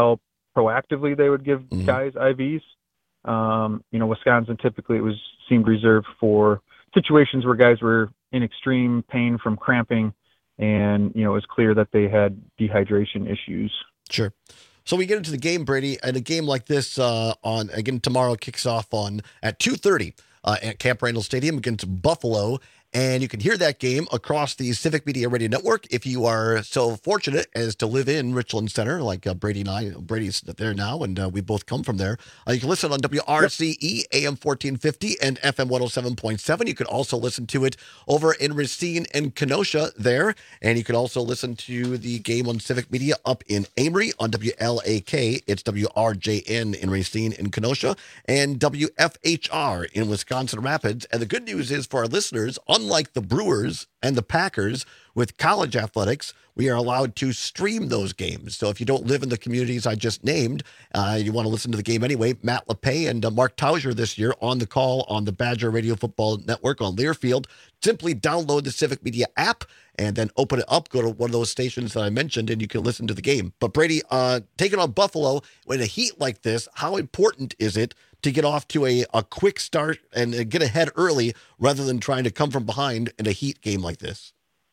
proactively they would give Mm-hmm. guys I Vs. Um, you know, Wisconsin typically it was seemed reserved for situations where guys were in extreme pain from cramping, and you know it was clear that they had dehydration issues. Sure. So we get into the game, Brady, and a game like this uh, on again tomorrow kicks off on at two thirty uh, at Camp Randall Stadium against Buffalo. And you can hear that game across the Civic Media Radio Network if you are so fortunate as to live in Richland Center, like uh, Brady and I. Brady's there now, and uh, we both come from there. Uh, you can listen on W R C E, yep. A M fourteen fifty, and F M one oh seven point seven. You can also listen to it over in Racine and Kenosha there. And you can also listen to the game on Civic Media up in Amory on W L A K. It's W R J N in Racine and Kenosha, and W F H R in Wisconsin Rapids. And the good news is for our listeners, unlike the Brewers and the Packers with college athletics, we are allowed to stream those games. So if you don't live in the communities I just named, uh, you want to listen to the game anyway, Matt LePay and uh, Mark Tauser this year on the call on the Badger Radio Football Network on Learfield. Simply download the Civic Media app and then open it up, go to one of those stations that I mentioned, and you can listen to the game. But Brady, uh, taking on Buffalo in a heat like this, how important is it to get off to a, a quick start and uh, get ahead early rather than trying to come from behind in a heat game like this?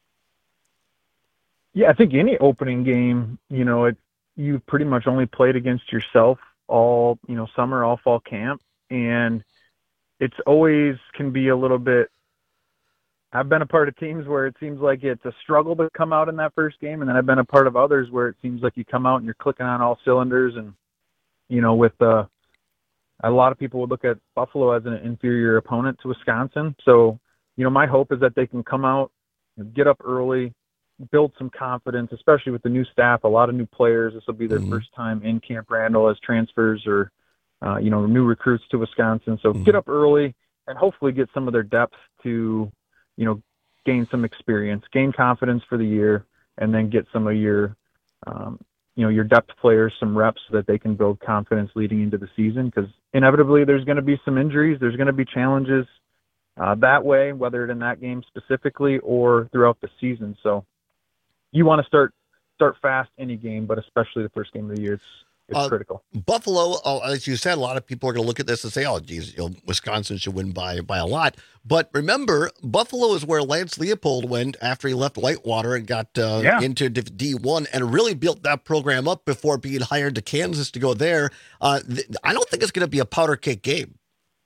Yeah, I think any opening game, you know, it you pretty much only played against yourself all, you know, summer, all fall camp. And it's always can be a little bit, I've been a part of teams where it seems like it's a struggle to come out in that first game. And then I've been a part of others where it seems like you come out and you're clicking on all cylinders. And, you know, with uh, a lot of people would look at Buffalo as an inferior opponent to Wisconsin. So, you know, my hope is that they can come out and get up early, build some confidence, especially with the new staff, a lot of new players. This will be their mm-hmm. first time in Camp Randall as transfers or, uh, you know, new recruits to Wisconsin. So mm-hmm. get up early and hopefully get some of their depth to, you know, gain some experience, gain confidence for the year, and then get some of your, um, you know, your depth players some reps so that they can build confidence leading into the season. Because inevitably there's going to be some injuries. There's going to be challenges uh, that way, whether it's in that game specifically or throughout the season. So you want to start start fast any game, but especially the first game of the year. It's, it's uh, critical. Buffalo, uh, as you said, a lot of people are going to look at this and say, oh, geez, you know, Wisconsin should win by, by a lot. But remember, Buffalo is where Lance Leopold went after he left Whitewater and got uh, yeah. into D one and really built that program up before being hired to Kansas to go there. Uh, th- I don't think it's going to be a powder cake game.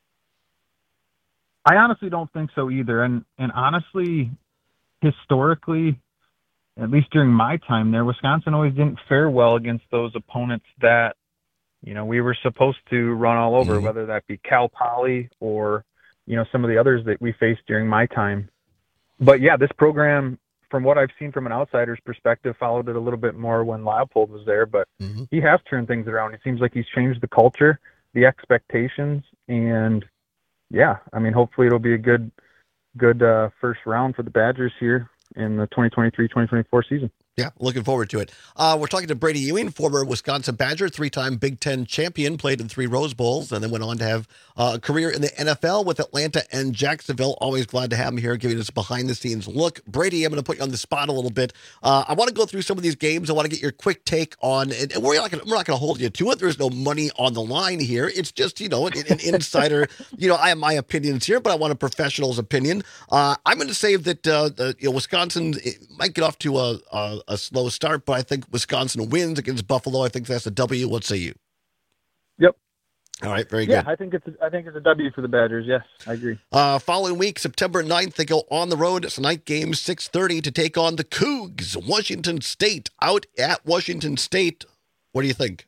I honestly don't think so either. And and honestly, historically, at least during my time there, Wisconsin always didn't fare well against those opponents that, you know, we were supposed to run all over, mm-hmm. whether that be Cal Poly or, you know, some of the others that we faced during my time. But yeah, this program, from what I've seen from an outsider's perspective, followed it a little bit more when Leopold was there, but mm-hmm. he has turned things around. It seems like he's changed the culture, the expectations, and yeah, I mean, hopefully it'll be a good, good uh, first round for the Badgers here in the twenty twenty-three twenty twenty-four season. Yeah, looking forward to it. Uh, we're talking to Brady Ewing, former Wisconsin Badger, three-time Big Ten champion, played in three Rose Bowls, and then went on to have uh, a career in the N F L with Atlanta and Jacksonville. Always glad to have him here, giving us a behind-the-scenes look. Brady, I'm going to put you on the spot a little bit. Uh, I want to go through some of these games. I want to get your quick take on, and we're not going to hold you to it. There's no money on the line here. It's just, you know, an, an insider. You know, I have my opinions here, but I want a professional's opinion. Uh, I'm going to say that uh, the, you know, Wisconsin might get off to a, a, a slow start, but I think Wisconsin wins against Buffalo. I think that's a W. What say you? Yep. All right, very yeah, good. I think it's a, I think it's a W for the Badgers. Yes, I agree. Uh, following week, September ninth, they go on the road. It's a night game, six thirty, to take on the Cougs, Washington State, out at Washington State. What do you think?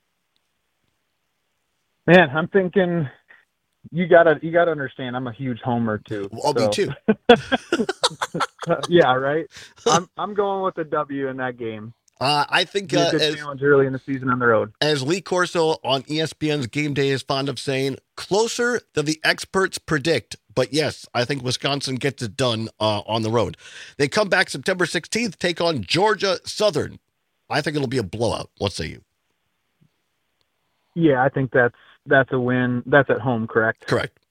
Man, I'm thinking you gotta you gotta understand. I'm a huge homer too. Oh, so. me too. Yeah, right. I'm I'm going with the W in that game. Uh, I think uh, a good as, challenge early in the season on the road. As Lee Corso on E S P N's Game Day is fond of saying, closer than the experts predict. But yes, I think Wisconsin gets it done uh, on the road. They come back September sixteenth, take on Georgia Southern. I think it'll be a blowout. What say you? Yeah, I think that's that's a win. That's at home, correct? Correct.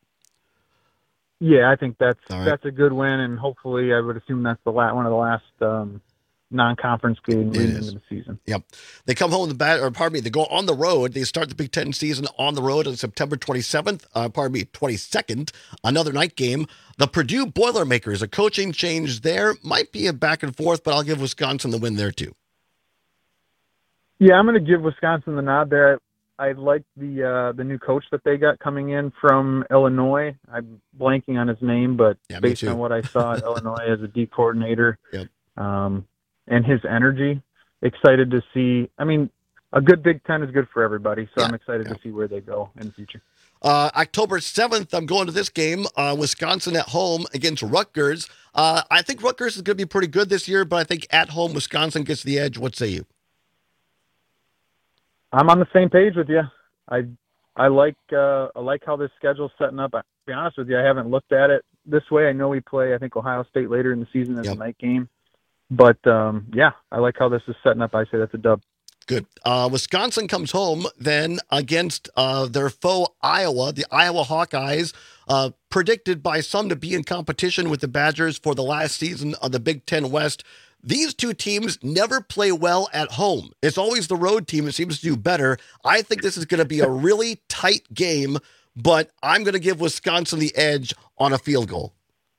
Yeah, I think that's right. that's a good win, and hopefully, I would assume that's the la- one of the last um, non-conference game leading into the season. Yep. They come home the bat, or pardon me, they go on the road. They start the Big Ten season on the road on September twenty-seventh, uh, pardon me, twenty-second, another night game. The Purdue Boilermakers, a coaching change there. Might be a back and forth, but I'll give Wisconsin the win there too. Yeah, I'm going to give Wisconsin the nod there. I, I like the uh, the new coach that they got coming in from Illinois. I'm blanking on his name, but yeah, based on what I saw at Illinois as a D coordinator, yep. um, and his energy, excited to see. I mean, a good Big Ten is good for everybody, so yeah, I'm excited yeah. to see where they go in the future. Uh, October seventh, I'm going to this game, uh, Wisconsin at home against Rutgers. Uh, I think Rutgers is going to be pretty good this year, but I think at home, Wisconsin gets the edge. What say you? I'm on the same page with you. I I like uh, I like how this schedule's setting up. I, to be honest with you, I haven't looked at it this way. I know we play, I think, Ohio State later in the season as yep. a night game. But, um, yeah, I like how this is setting up. I say that's a dub. Good. Uh, Wisconsin comes home then against uh, their foe, Iowa. The Iowa Hawkeyes, uh, predicted by some to be in competition with the Badgers for the last season of the Big Ten West. These two teams never play well at home. It's always the road team that seems to do better. I think this is going to be a really tight game, but I'm going to give Wisconsin the edge on a field goal.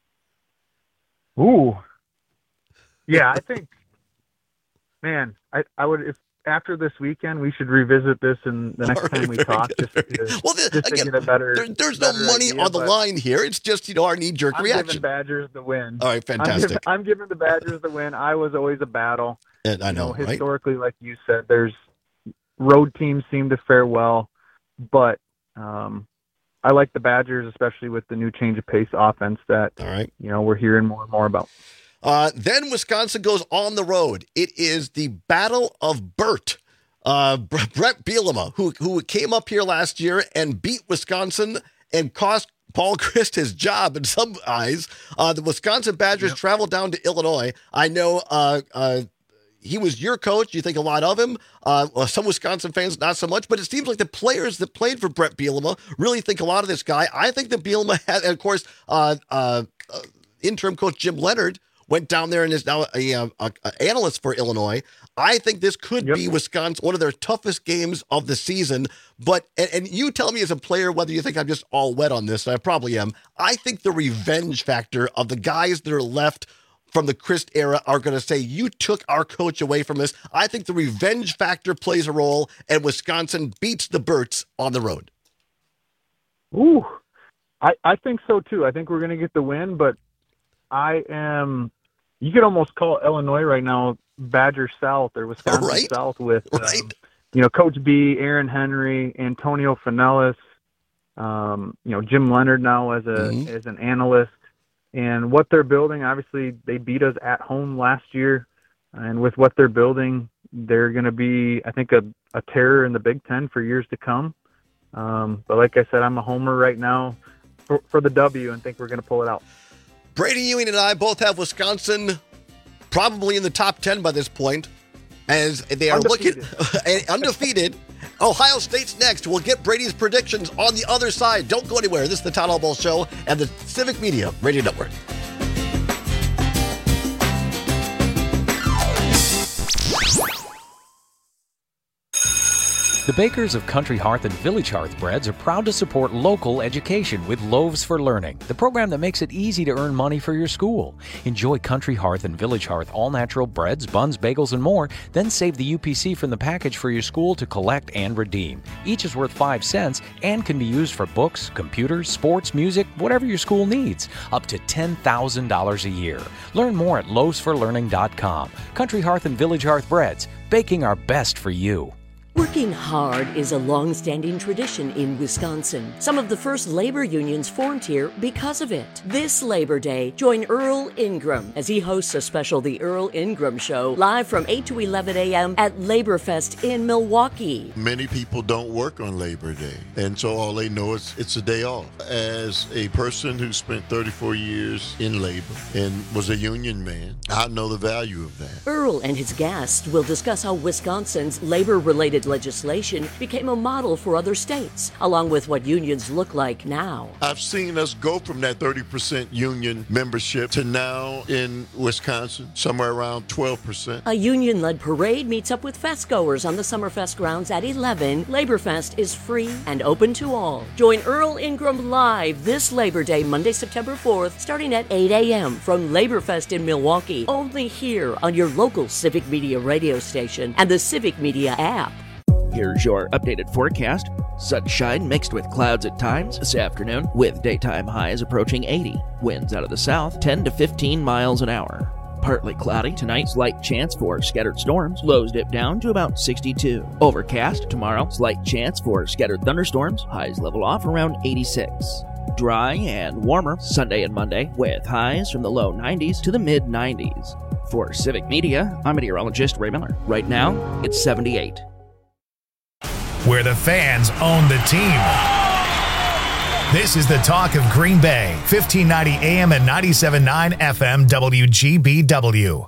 Ooh. Yeah, I think, man, I, I would, if after this weekend, we should revisit this and the next right, time we talk. Just to, well, the, just again, to get a better, there, there's better no money idea, on the line here. It's just, you know, our knee-jerk I'm reaction. giving Badgers the win. All right, fantastic. I'm giving, I'm giving the Badgers the win. Iowa's always a battle. And I know, you know right? Historically, like you said, there's road teams seem to fare well, but um, I like the Badgers, especially with the new change of pace offense that All right. you know we're hearing more and more about. Uh, then Wisconsin goes on the road. It is the Battle of Burt. Uh, Brett Bielema, who who came up here last year and beat Wisconsin and cost Paul Chryst his job in some eyes. Uh, the Wisconsin Badgers yep. traveled down to Illinois. I know uh, uh, he was your coach. You think a lot of him. Uh, well, some Wisconsin fans, not so much. But it seems like the players that played for Brett Bielema really think a lot of this guy. I think that Bielema had, and of course, uh, uh, uh, interim coach Jim Leonhard went down there and is now a, a, a, a analyst for Illinois. I think this could yep. be Wisconsin, one of their toughest games of the season. But, and, and you tell me as a player whether you think I'm just all wet on this. I probably am. I think the revenge factor of the guys that are left from the Chryst era are going to say, you took our coach away from us. I think the revenge factor plays a role, and Wisconsin beats the Burts on the road. Ooh, I, I think so too. I think we're going to get the win, but I am, you could almost call Illinois right now Badger South or Wisconsin right. South with, right. um, you know, Coach B, Aaron Henry, Antonio Finellis, um, you know, Jim Leonhard now as a mm-hmm. as an analyst, and what they're building. Obviously, they beat us at home last year, and with what they're building, they're going to be, I think, a, a terror in the Big Ten for years to come. Um, but like I said, I'm a homer right now for, for the W, and think we're going to pull it out. Brady Ewing and I both have Wisconsin probably in the top ten by this point, as they are undefeated. looking undefeated. Ohio State's next. We'll get Brady's predictions on the other side. Don't go anywhere. This is the Todd Ball Show and the Civic Media Radio Network. The bakers of Country Hearth and Village Hearth Breads are proud to support local education with Loaves for Learning, the program that makes it easy to earn money for your school. Enjoy Country Hearth and Village Hearth all-natural breads, buns, bagels, and more, then save the U P C from the package for your school to collect and redeem. Each is worth five cents and can be used for books, computers, sports, music, whatever your school needs, up to ten thousand dollars a year. Learn more at loaves for learning dot com. Country Hearth and Village Hearth Breads, baking our best for you. Working hard is a long-standing tradition in Wisconsin. Some of the first labor unions formed here because of it. This Labor Day, join Earl Ingram as he hosts a special The Earl Ingram Show live from eight to eleven a.m. at Laborfest in Milwaukee. Many people don't work on Labor Day, and so all they know is it's a day off. As a person who spent thirty-four years in labor and was a union man, I know the value of that. Earl and his guests will discuss how Wisconsin's labor-related legislation became a model for other states, along with what unions look like now. I've seen us go from that thirty percent union membership to now in Wisconsin, somewhere around twelve percent. A union-led parade meets up with festgoers on the Summerfest grounds at eleven. LaborFest is free and open to all. Join Earl Ingram live this Labor Day, Monday, September fourth, starting at eight a.m. from LaborFest in Milwaukee, only here on your local Civic Media radio station and the Civic Media app. Here's your updated forecast. Sunshine mixed with clouds at times this afternoon, with daytime highs approaching eighty. Winds out of the south, ten to fifteen miles an hour. Partly cloudy tonight, slight chance for scattered storms. Lows dip down to about sixty-two. Overcast tomorrow, slight chance for scattered thunderstorms. Highs level off around eighty-six. Dry and warmer Sunday and Monday, with highs from the low nineties to the mid nineties. For Civic Media, I'm meteorologist Ray Miller. Right now, it's seventy-eight. Where the fans own the team. This is the talk of Green Bay, fifteen ninety A M and ninety-seven point nine F M W G B W.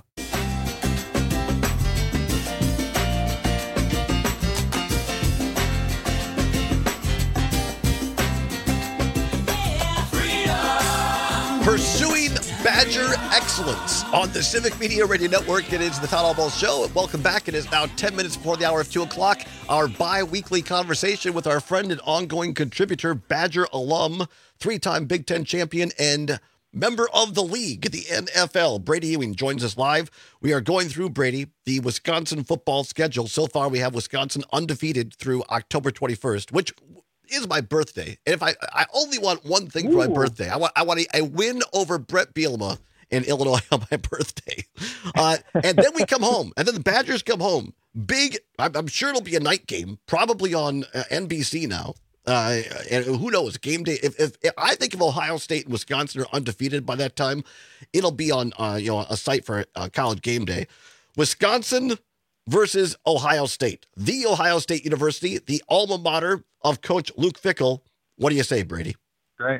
Pursuing Badger excellence on the Civic Media Radio Network. It is the Todd Ball Show. Welcome back. It is now ten minutes before the hour of two o'clock. Our bi-weekly conversation with our friend and ongoing contributor, Badger alum, three-time Big Ten champion, and member of the league, the N F L. Brady Ewing joins us live. We are going through, Brady, the Wisconsin football schedule. So far, we have Wisconsin undefeated through October twenty-first, which is my birthday. And if I I only want one thing for my birthday, I want I want a, a win over Brett Bielema in Illinois on my birthday. Uh, and then we come home, and then the Badgers come home. Big, I'm, I'm sure it'll be a night game, probably on uh, N B C now. Uh, and who knows, game day. If, if, if I think if Ohio State and Wisconsin are undefeated by that time, it'll be on uh, you know a site for uh, college game day. Wisconsin versus Ohio State, the Ohio State University, the alma mater of Coach Luke Fickell. What do you say, Brady? Great.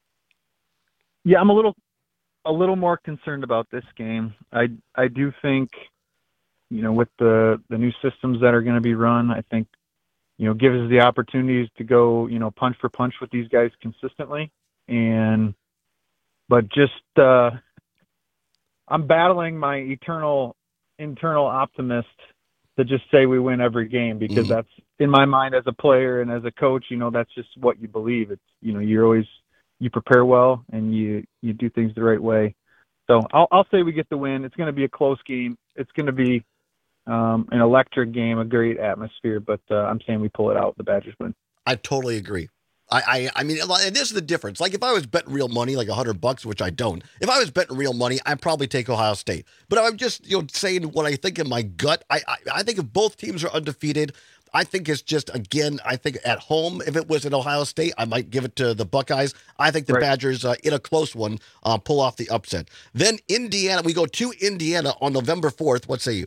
Yeah, I'm a little, a little more concerned about this game. I, I do think, you know, with the the new systems that are going to be run, I think, you know, gives us the opportunities to go, you know, punch for punch with these guys consistently. And, but just, uh, I'm battling my eternal internal optimist to just say we win every game, because mm-hmm. that's in my mind as a player and as a coach, you know, that's just what you believe. It's, you know, you're always, you prepare well and you, you do things the right way. So I'll, I'll say we get the win. It's going to be a close game. It's going to be um, an electric game, a great atmosphere, but uh, I'm saying we pull it out. The Badgers win. I totally agree. I, I, I mean, and this is the difference. Like if I was betting real money, like a hundred bucks, which I don't, if I was betting real money, I'd probably take Ohio State. But I'm just, you know, saying what I think in my gut. I, I, I think if both teams are undefeated, I think it's just, again, I think at home, if it was at Ohio State, I might give it to the Buckeyes. I think the right. Badgers, uh, in a close one, uh, pull off the upset. Then Indiana, we go to Indiana on November fourth. What say you?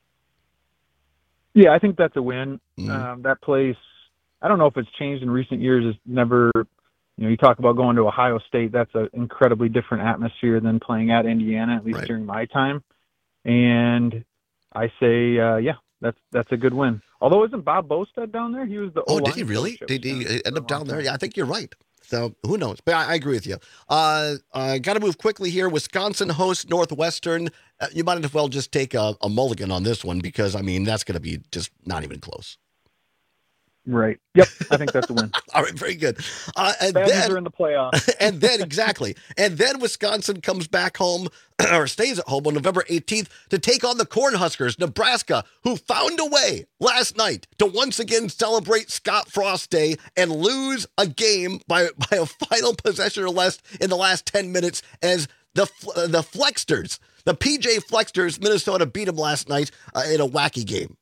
Yeah, I think that's a win. Mm-hmm. Um, that place, I don't know if it's changed in recent years. It's never, you know, you talk about going to Ohio State. That's an incredibly different atmosphere than playing at Indiana, at least right. during my time. And I say, uh, yeah, that's that's a good win. Although isn't Bob Bostad down there? He was the oh, did he really? Did he end up down there? Yeah, I think you're right. So who knows? But I, I agree with you. Uh, uh, got to move quickly here. Wisconsin hosts Northwestern. Uh, you might as well just take a, a mulligan on this one, because I mean that's going to be just not even close. Right. Yep. I think that's a win. All right. Very good. Uh, and Badgers then, are in the playoffs. and then exactly. And then Wisconsin comes back home or stays at home on November eighteenth to take on the Cornhuskers, Nebraska, who found a way last night to once again celebrate Scott Frost Day and lose a game by, by a final possession or less in the last ten minutes as the, uh, the Flexters, the P J Flexters, Minnesota beat them last night uh, in a wacky game.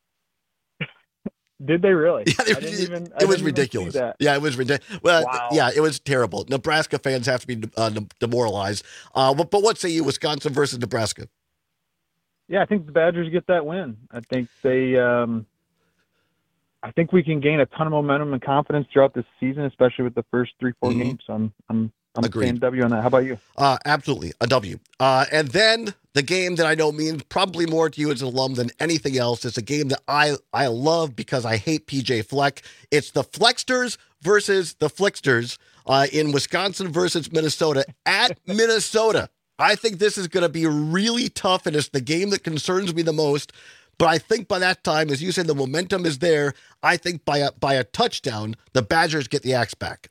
Did they really? Yeah, they, I didn't even, I it was didn't ridiculous. Even see that. Yeah, it was ridiculous. Well, wow. Yeah, it was terrible. Nebraska fans have to be uh, demoralized. Uh, but, but what say you, Wisconsin versus Nebraska? Yeah, I think the Badgers get that win. I think they. Um, I think we can gain a ton of momentum and confidence throughout this season, especially with the first three, four mm-hmm. games. So I'm, I'm, I'm Agreed. saying W on that. How about you? Uh, absolutely, a W. Uh, and then the game that I know means probably more to you as an alum than anything else. It's a game that I, I love because I hate P J Fleck. It's the Flexters versus the Flicksters uh, in Wisconsin versus Minnesota at Minnesota. I think this is going to be really tough, and it's the game that concerns me the most. But I think by that time, as you said, the momentum is there. I think by a, by a touchdown, the Badgers get the axe back.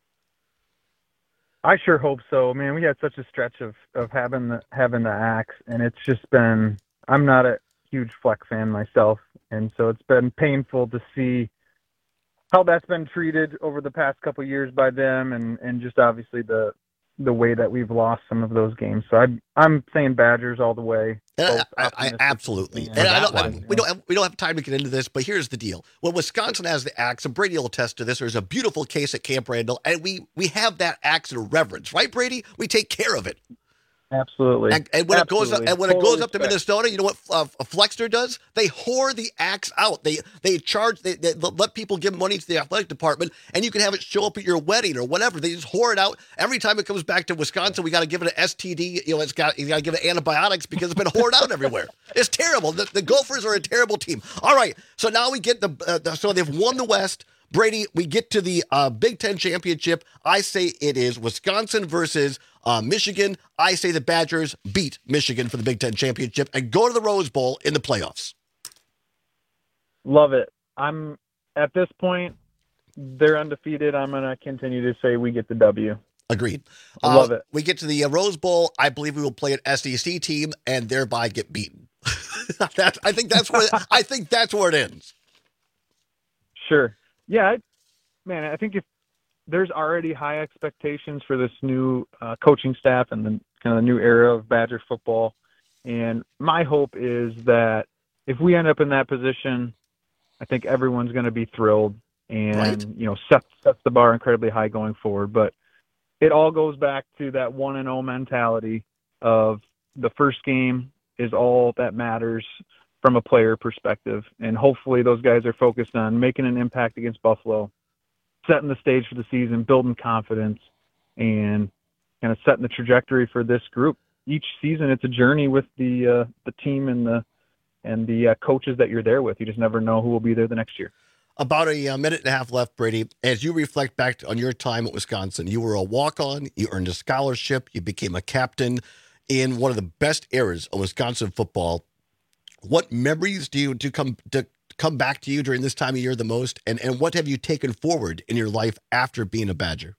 I sure hope so, man. We had such a stretch of, of having the having the axe, and it's just been. I'm not a huge Fleck fan myself, and so it's been painful to see how that's been treated over the past couple of years by them, and, and just obviously the the way that we've lost some of those games. So I'm I'm saying Badgers all the way. I, I, I absolutely. And I don't, I, we don't have, we don't have time to get into this, but here's the deal: when Wisconsin has the axe, and Brady will attest to this. There's a beautiful case at Camp Randall, and we we have that axe in reverence, right, Brady? We take care of it. Absolutely. And, and when Absolutely. it goes up, and when Total it goes up to respect. Minnesota, you know what uh, a Flexter does? They whore the axe out. They they charge. They, they let people give money to the athletic department, and you can have it show up at your wedding or whatever. They just whore it out every time it comes back to Wisconsin. We got to give it an S T D. You know, it's got you got to give it antibiotics because it's been whored out everywhere. It's terrible. The, the Gophers are a terrible team. All right, so now we get the, uh, the so they've won the West. Brady, we get to the uh, Big Ten championship. I say it is Wisconsin versus uh, Michigan. I say the Badgers beat Michigan for the Big Ten championship and go to the Rose Bowl in the playoffs. Love it. I'm at this point, they're undefeated. I'm going to continue to say we get the W. Agreed. I love uh, it. We get to the uh, Rose Bowl. I believe we will play an S E C team and thereby get beaten. that's, I think that's where I think that's where it ends. Sure. Yeah, I, man, I think if there's already high expectations for this new uh, coaching staff and the kind of the new era of Badger football, and my hope is that if we end up in that position, I think everyone's going to be thrilled and Right. you know sets sets the bar incredibly high going forward. But it all goes back to that one and zero mentality of the first game is all that matters from a player perspective. And hopefully those guys are focused on making an impact against Buffalo, setting the stage for the season, building confidence, and kind of setting the trajectory for this group. Each season, it's a journey with the uh, the team and the and the uh, coaches that you're there with. You just never know who will be there the next year. About a uh, minute and a half left, Brady. As you reflect back on your time at Wisconsin, you were a walk-on, you earned a scholarship, you became a captain in one of the best eras of Wisconsin football. What memories do you do come to come back to you during this time of year the most, and, and what have you taken forward in your life after being a Badger?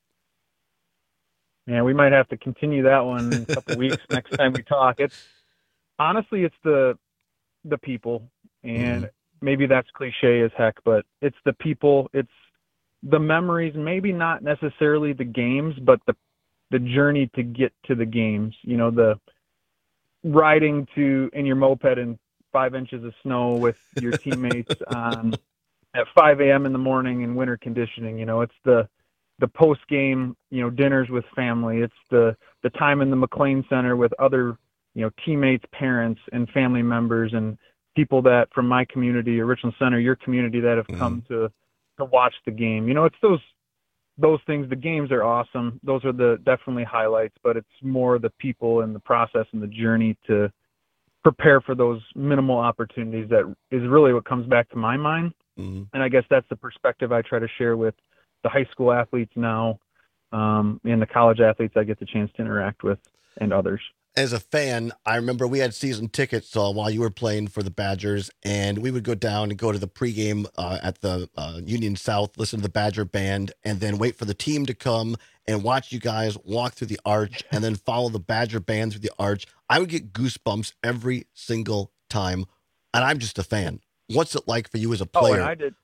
Yeah, we might have to continue that one in a couple of weeks next time we talk. It's honestly, it's the the people, and mm-hmm. maybe that's cliche as heck, but it's the people, it's the memories. Maybe not necessarily the games, but the the journey to get to the games. You know, the riding to in your moped in five inches of snow with your teammates on at five a.m. in the morning in winter conditioning. You know, it's the the post game, you know, dinners with family. It's the the time in the McLean Center with other, you know, teammates, parents, and family members, and people that from my community, or Richland Center, your community, that have come mm-hmm. to to watch the game. You know, it's those those things. The games are awesome. Those are the definitely highlights, but it's more the people and the process and the journey to prepare for those minimal opportunities that is really what comes back to my mind. Mm-hmm. And I guess that's the perspective I try to share with the high school athletes now, um, and the college athletes I get the chance to interact with, and others. As a fan, I remember we had season tickets uh, while you were playing for the Badgers, and we would go down and go to the pregame uh, at the uh, Union South, listen to the Badger band, and then wait for the team to come and watch you guys walk through the arch and then follow the Badger band through the arch. I would get goosebumps every single time, and I'm just a fan. What's it like for you as a player? Oh, and I did.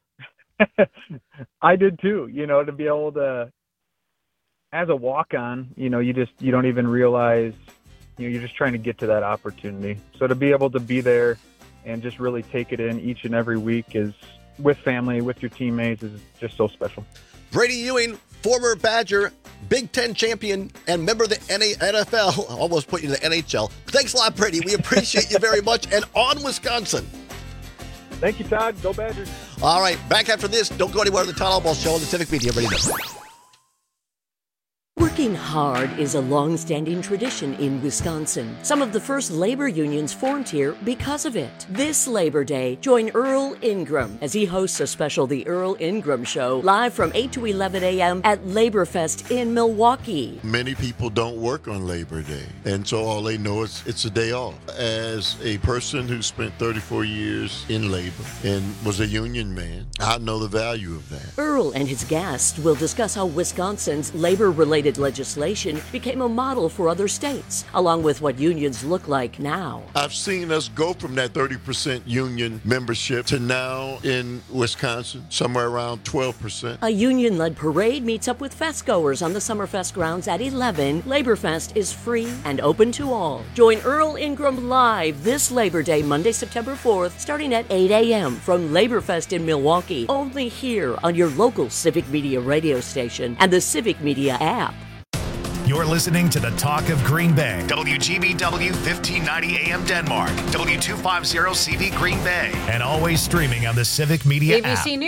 I did too, you know, to be able to, as a walk-on, you know, you just, you don't even realize, you know, you're just trying to get to that opportunity. So to be able to be there and just really take it in each and every week is with family, with your teammates, is just so special. Brady Ewing, former Badger, Big Ten champion, and member of the N F L. Almost put you in the N H L. Thanks a lot, Brady. We appreciate you very much. And on Wisconsin. Thank you, Todd. Go Badgers. All right, back after this. Don't go anywhere on the Todd Albaugh Show on the Civic Media Radio Network. We're Working hard is a long-standing tradition in Wisconsin. Some of the first labor unions formed here because of it. This Labor Day, join Earl Ingram as he hosts a special The Earl Ingram Show live from eight to eleven a.m. at Laborfest in Milwaukee. Many people don't work on Labor Day, and so all they know is it's a day off. As a person who spent thirty-four years in labor and was a union man, I know the value of that. Earl and his guests will discuss how Wisconsin's labor-related legislation became a model for other states, along with what unions look like now. I've seen us go from that thirty percent union membership to now in Wisconsin, somewhere around twelve percent. A union-led parade meets up with festgoers on the Summerfest grounds at eleven. Laborfest is free and open to all. Join Earl Ingram live this Labor Day, Monday, September fourth, starting at eight a.m. from Laborfest in Milwaukee, only here on your local Civic Media radio station and the Civic Media app. You're listening to the Talk of Green Bay. W G B W fifteen ninety A M Denmark. W two fifty C V Green Bay. And always streaming on the Civic Media A B C app. News.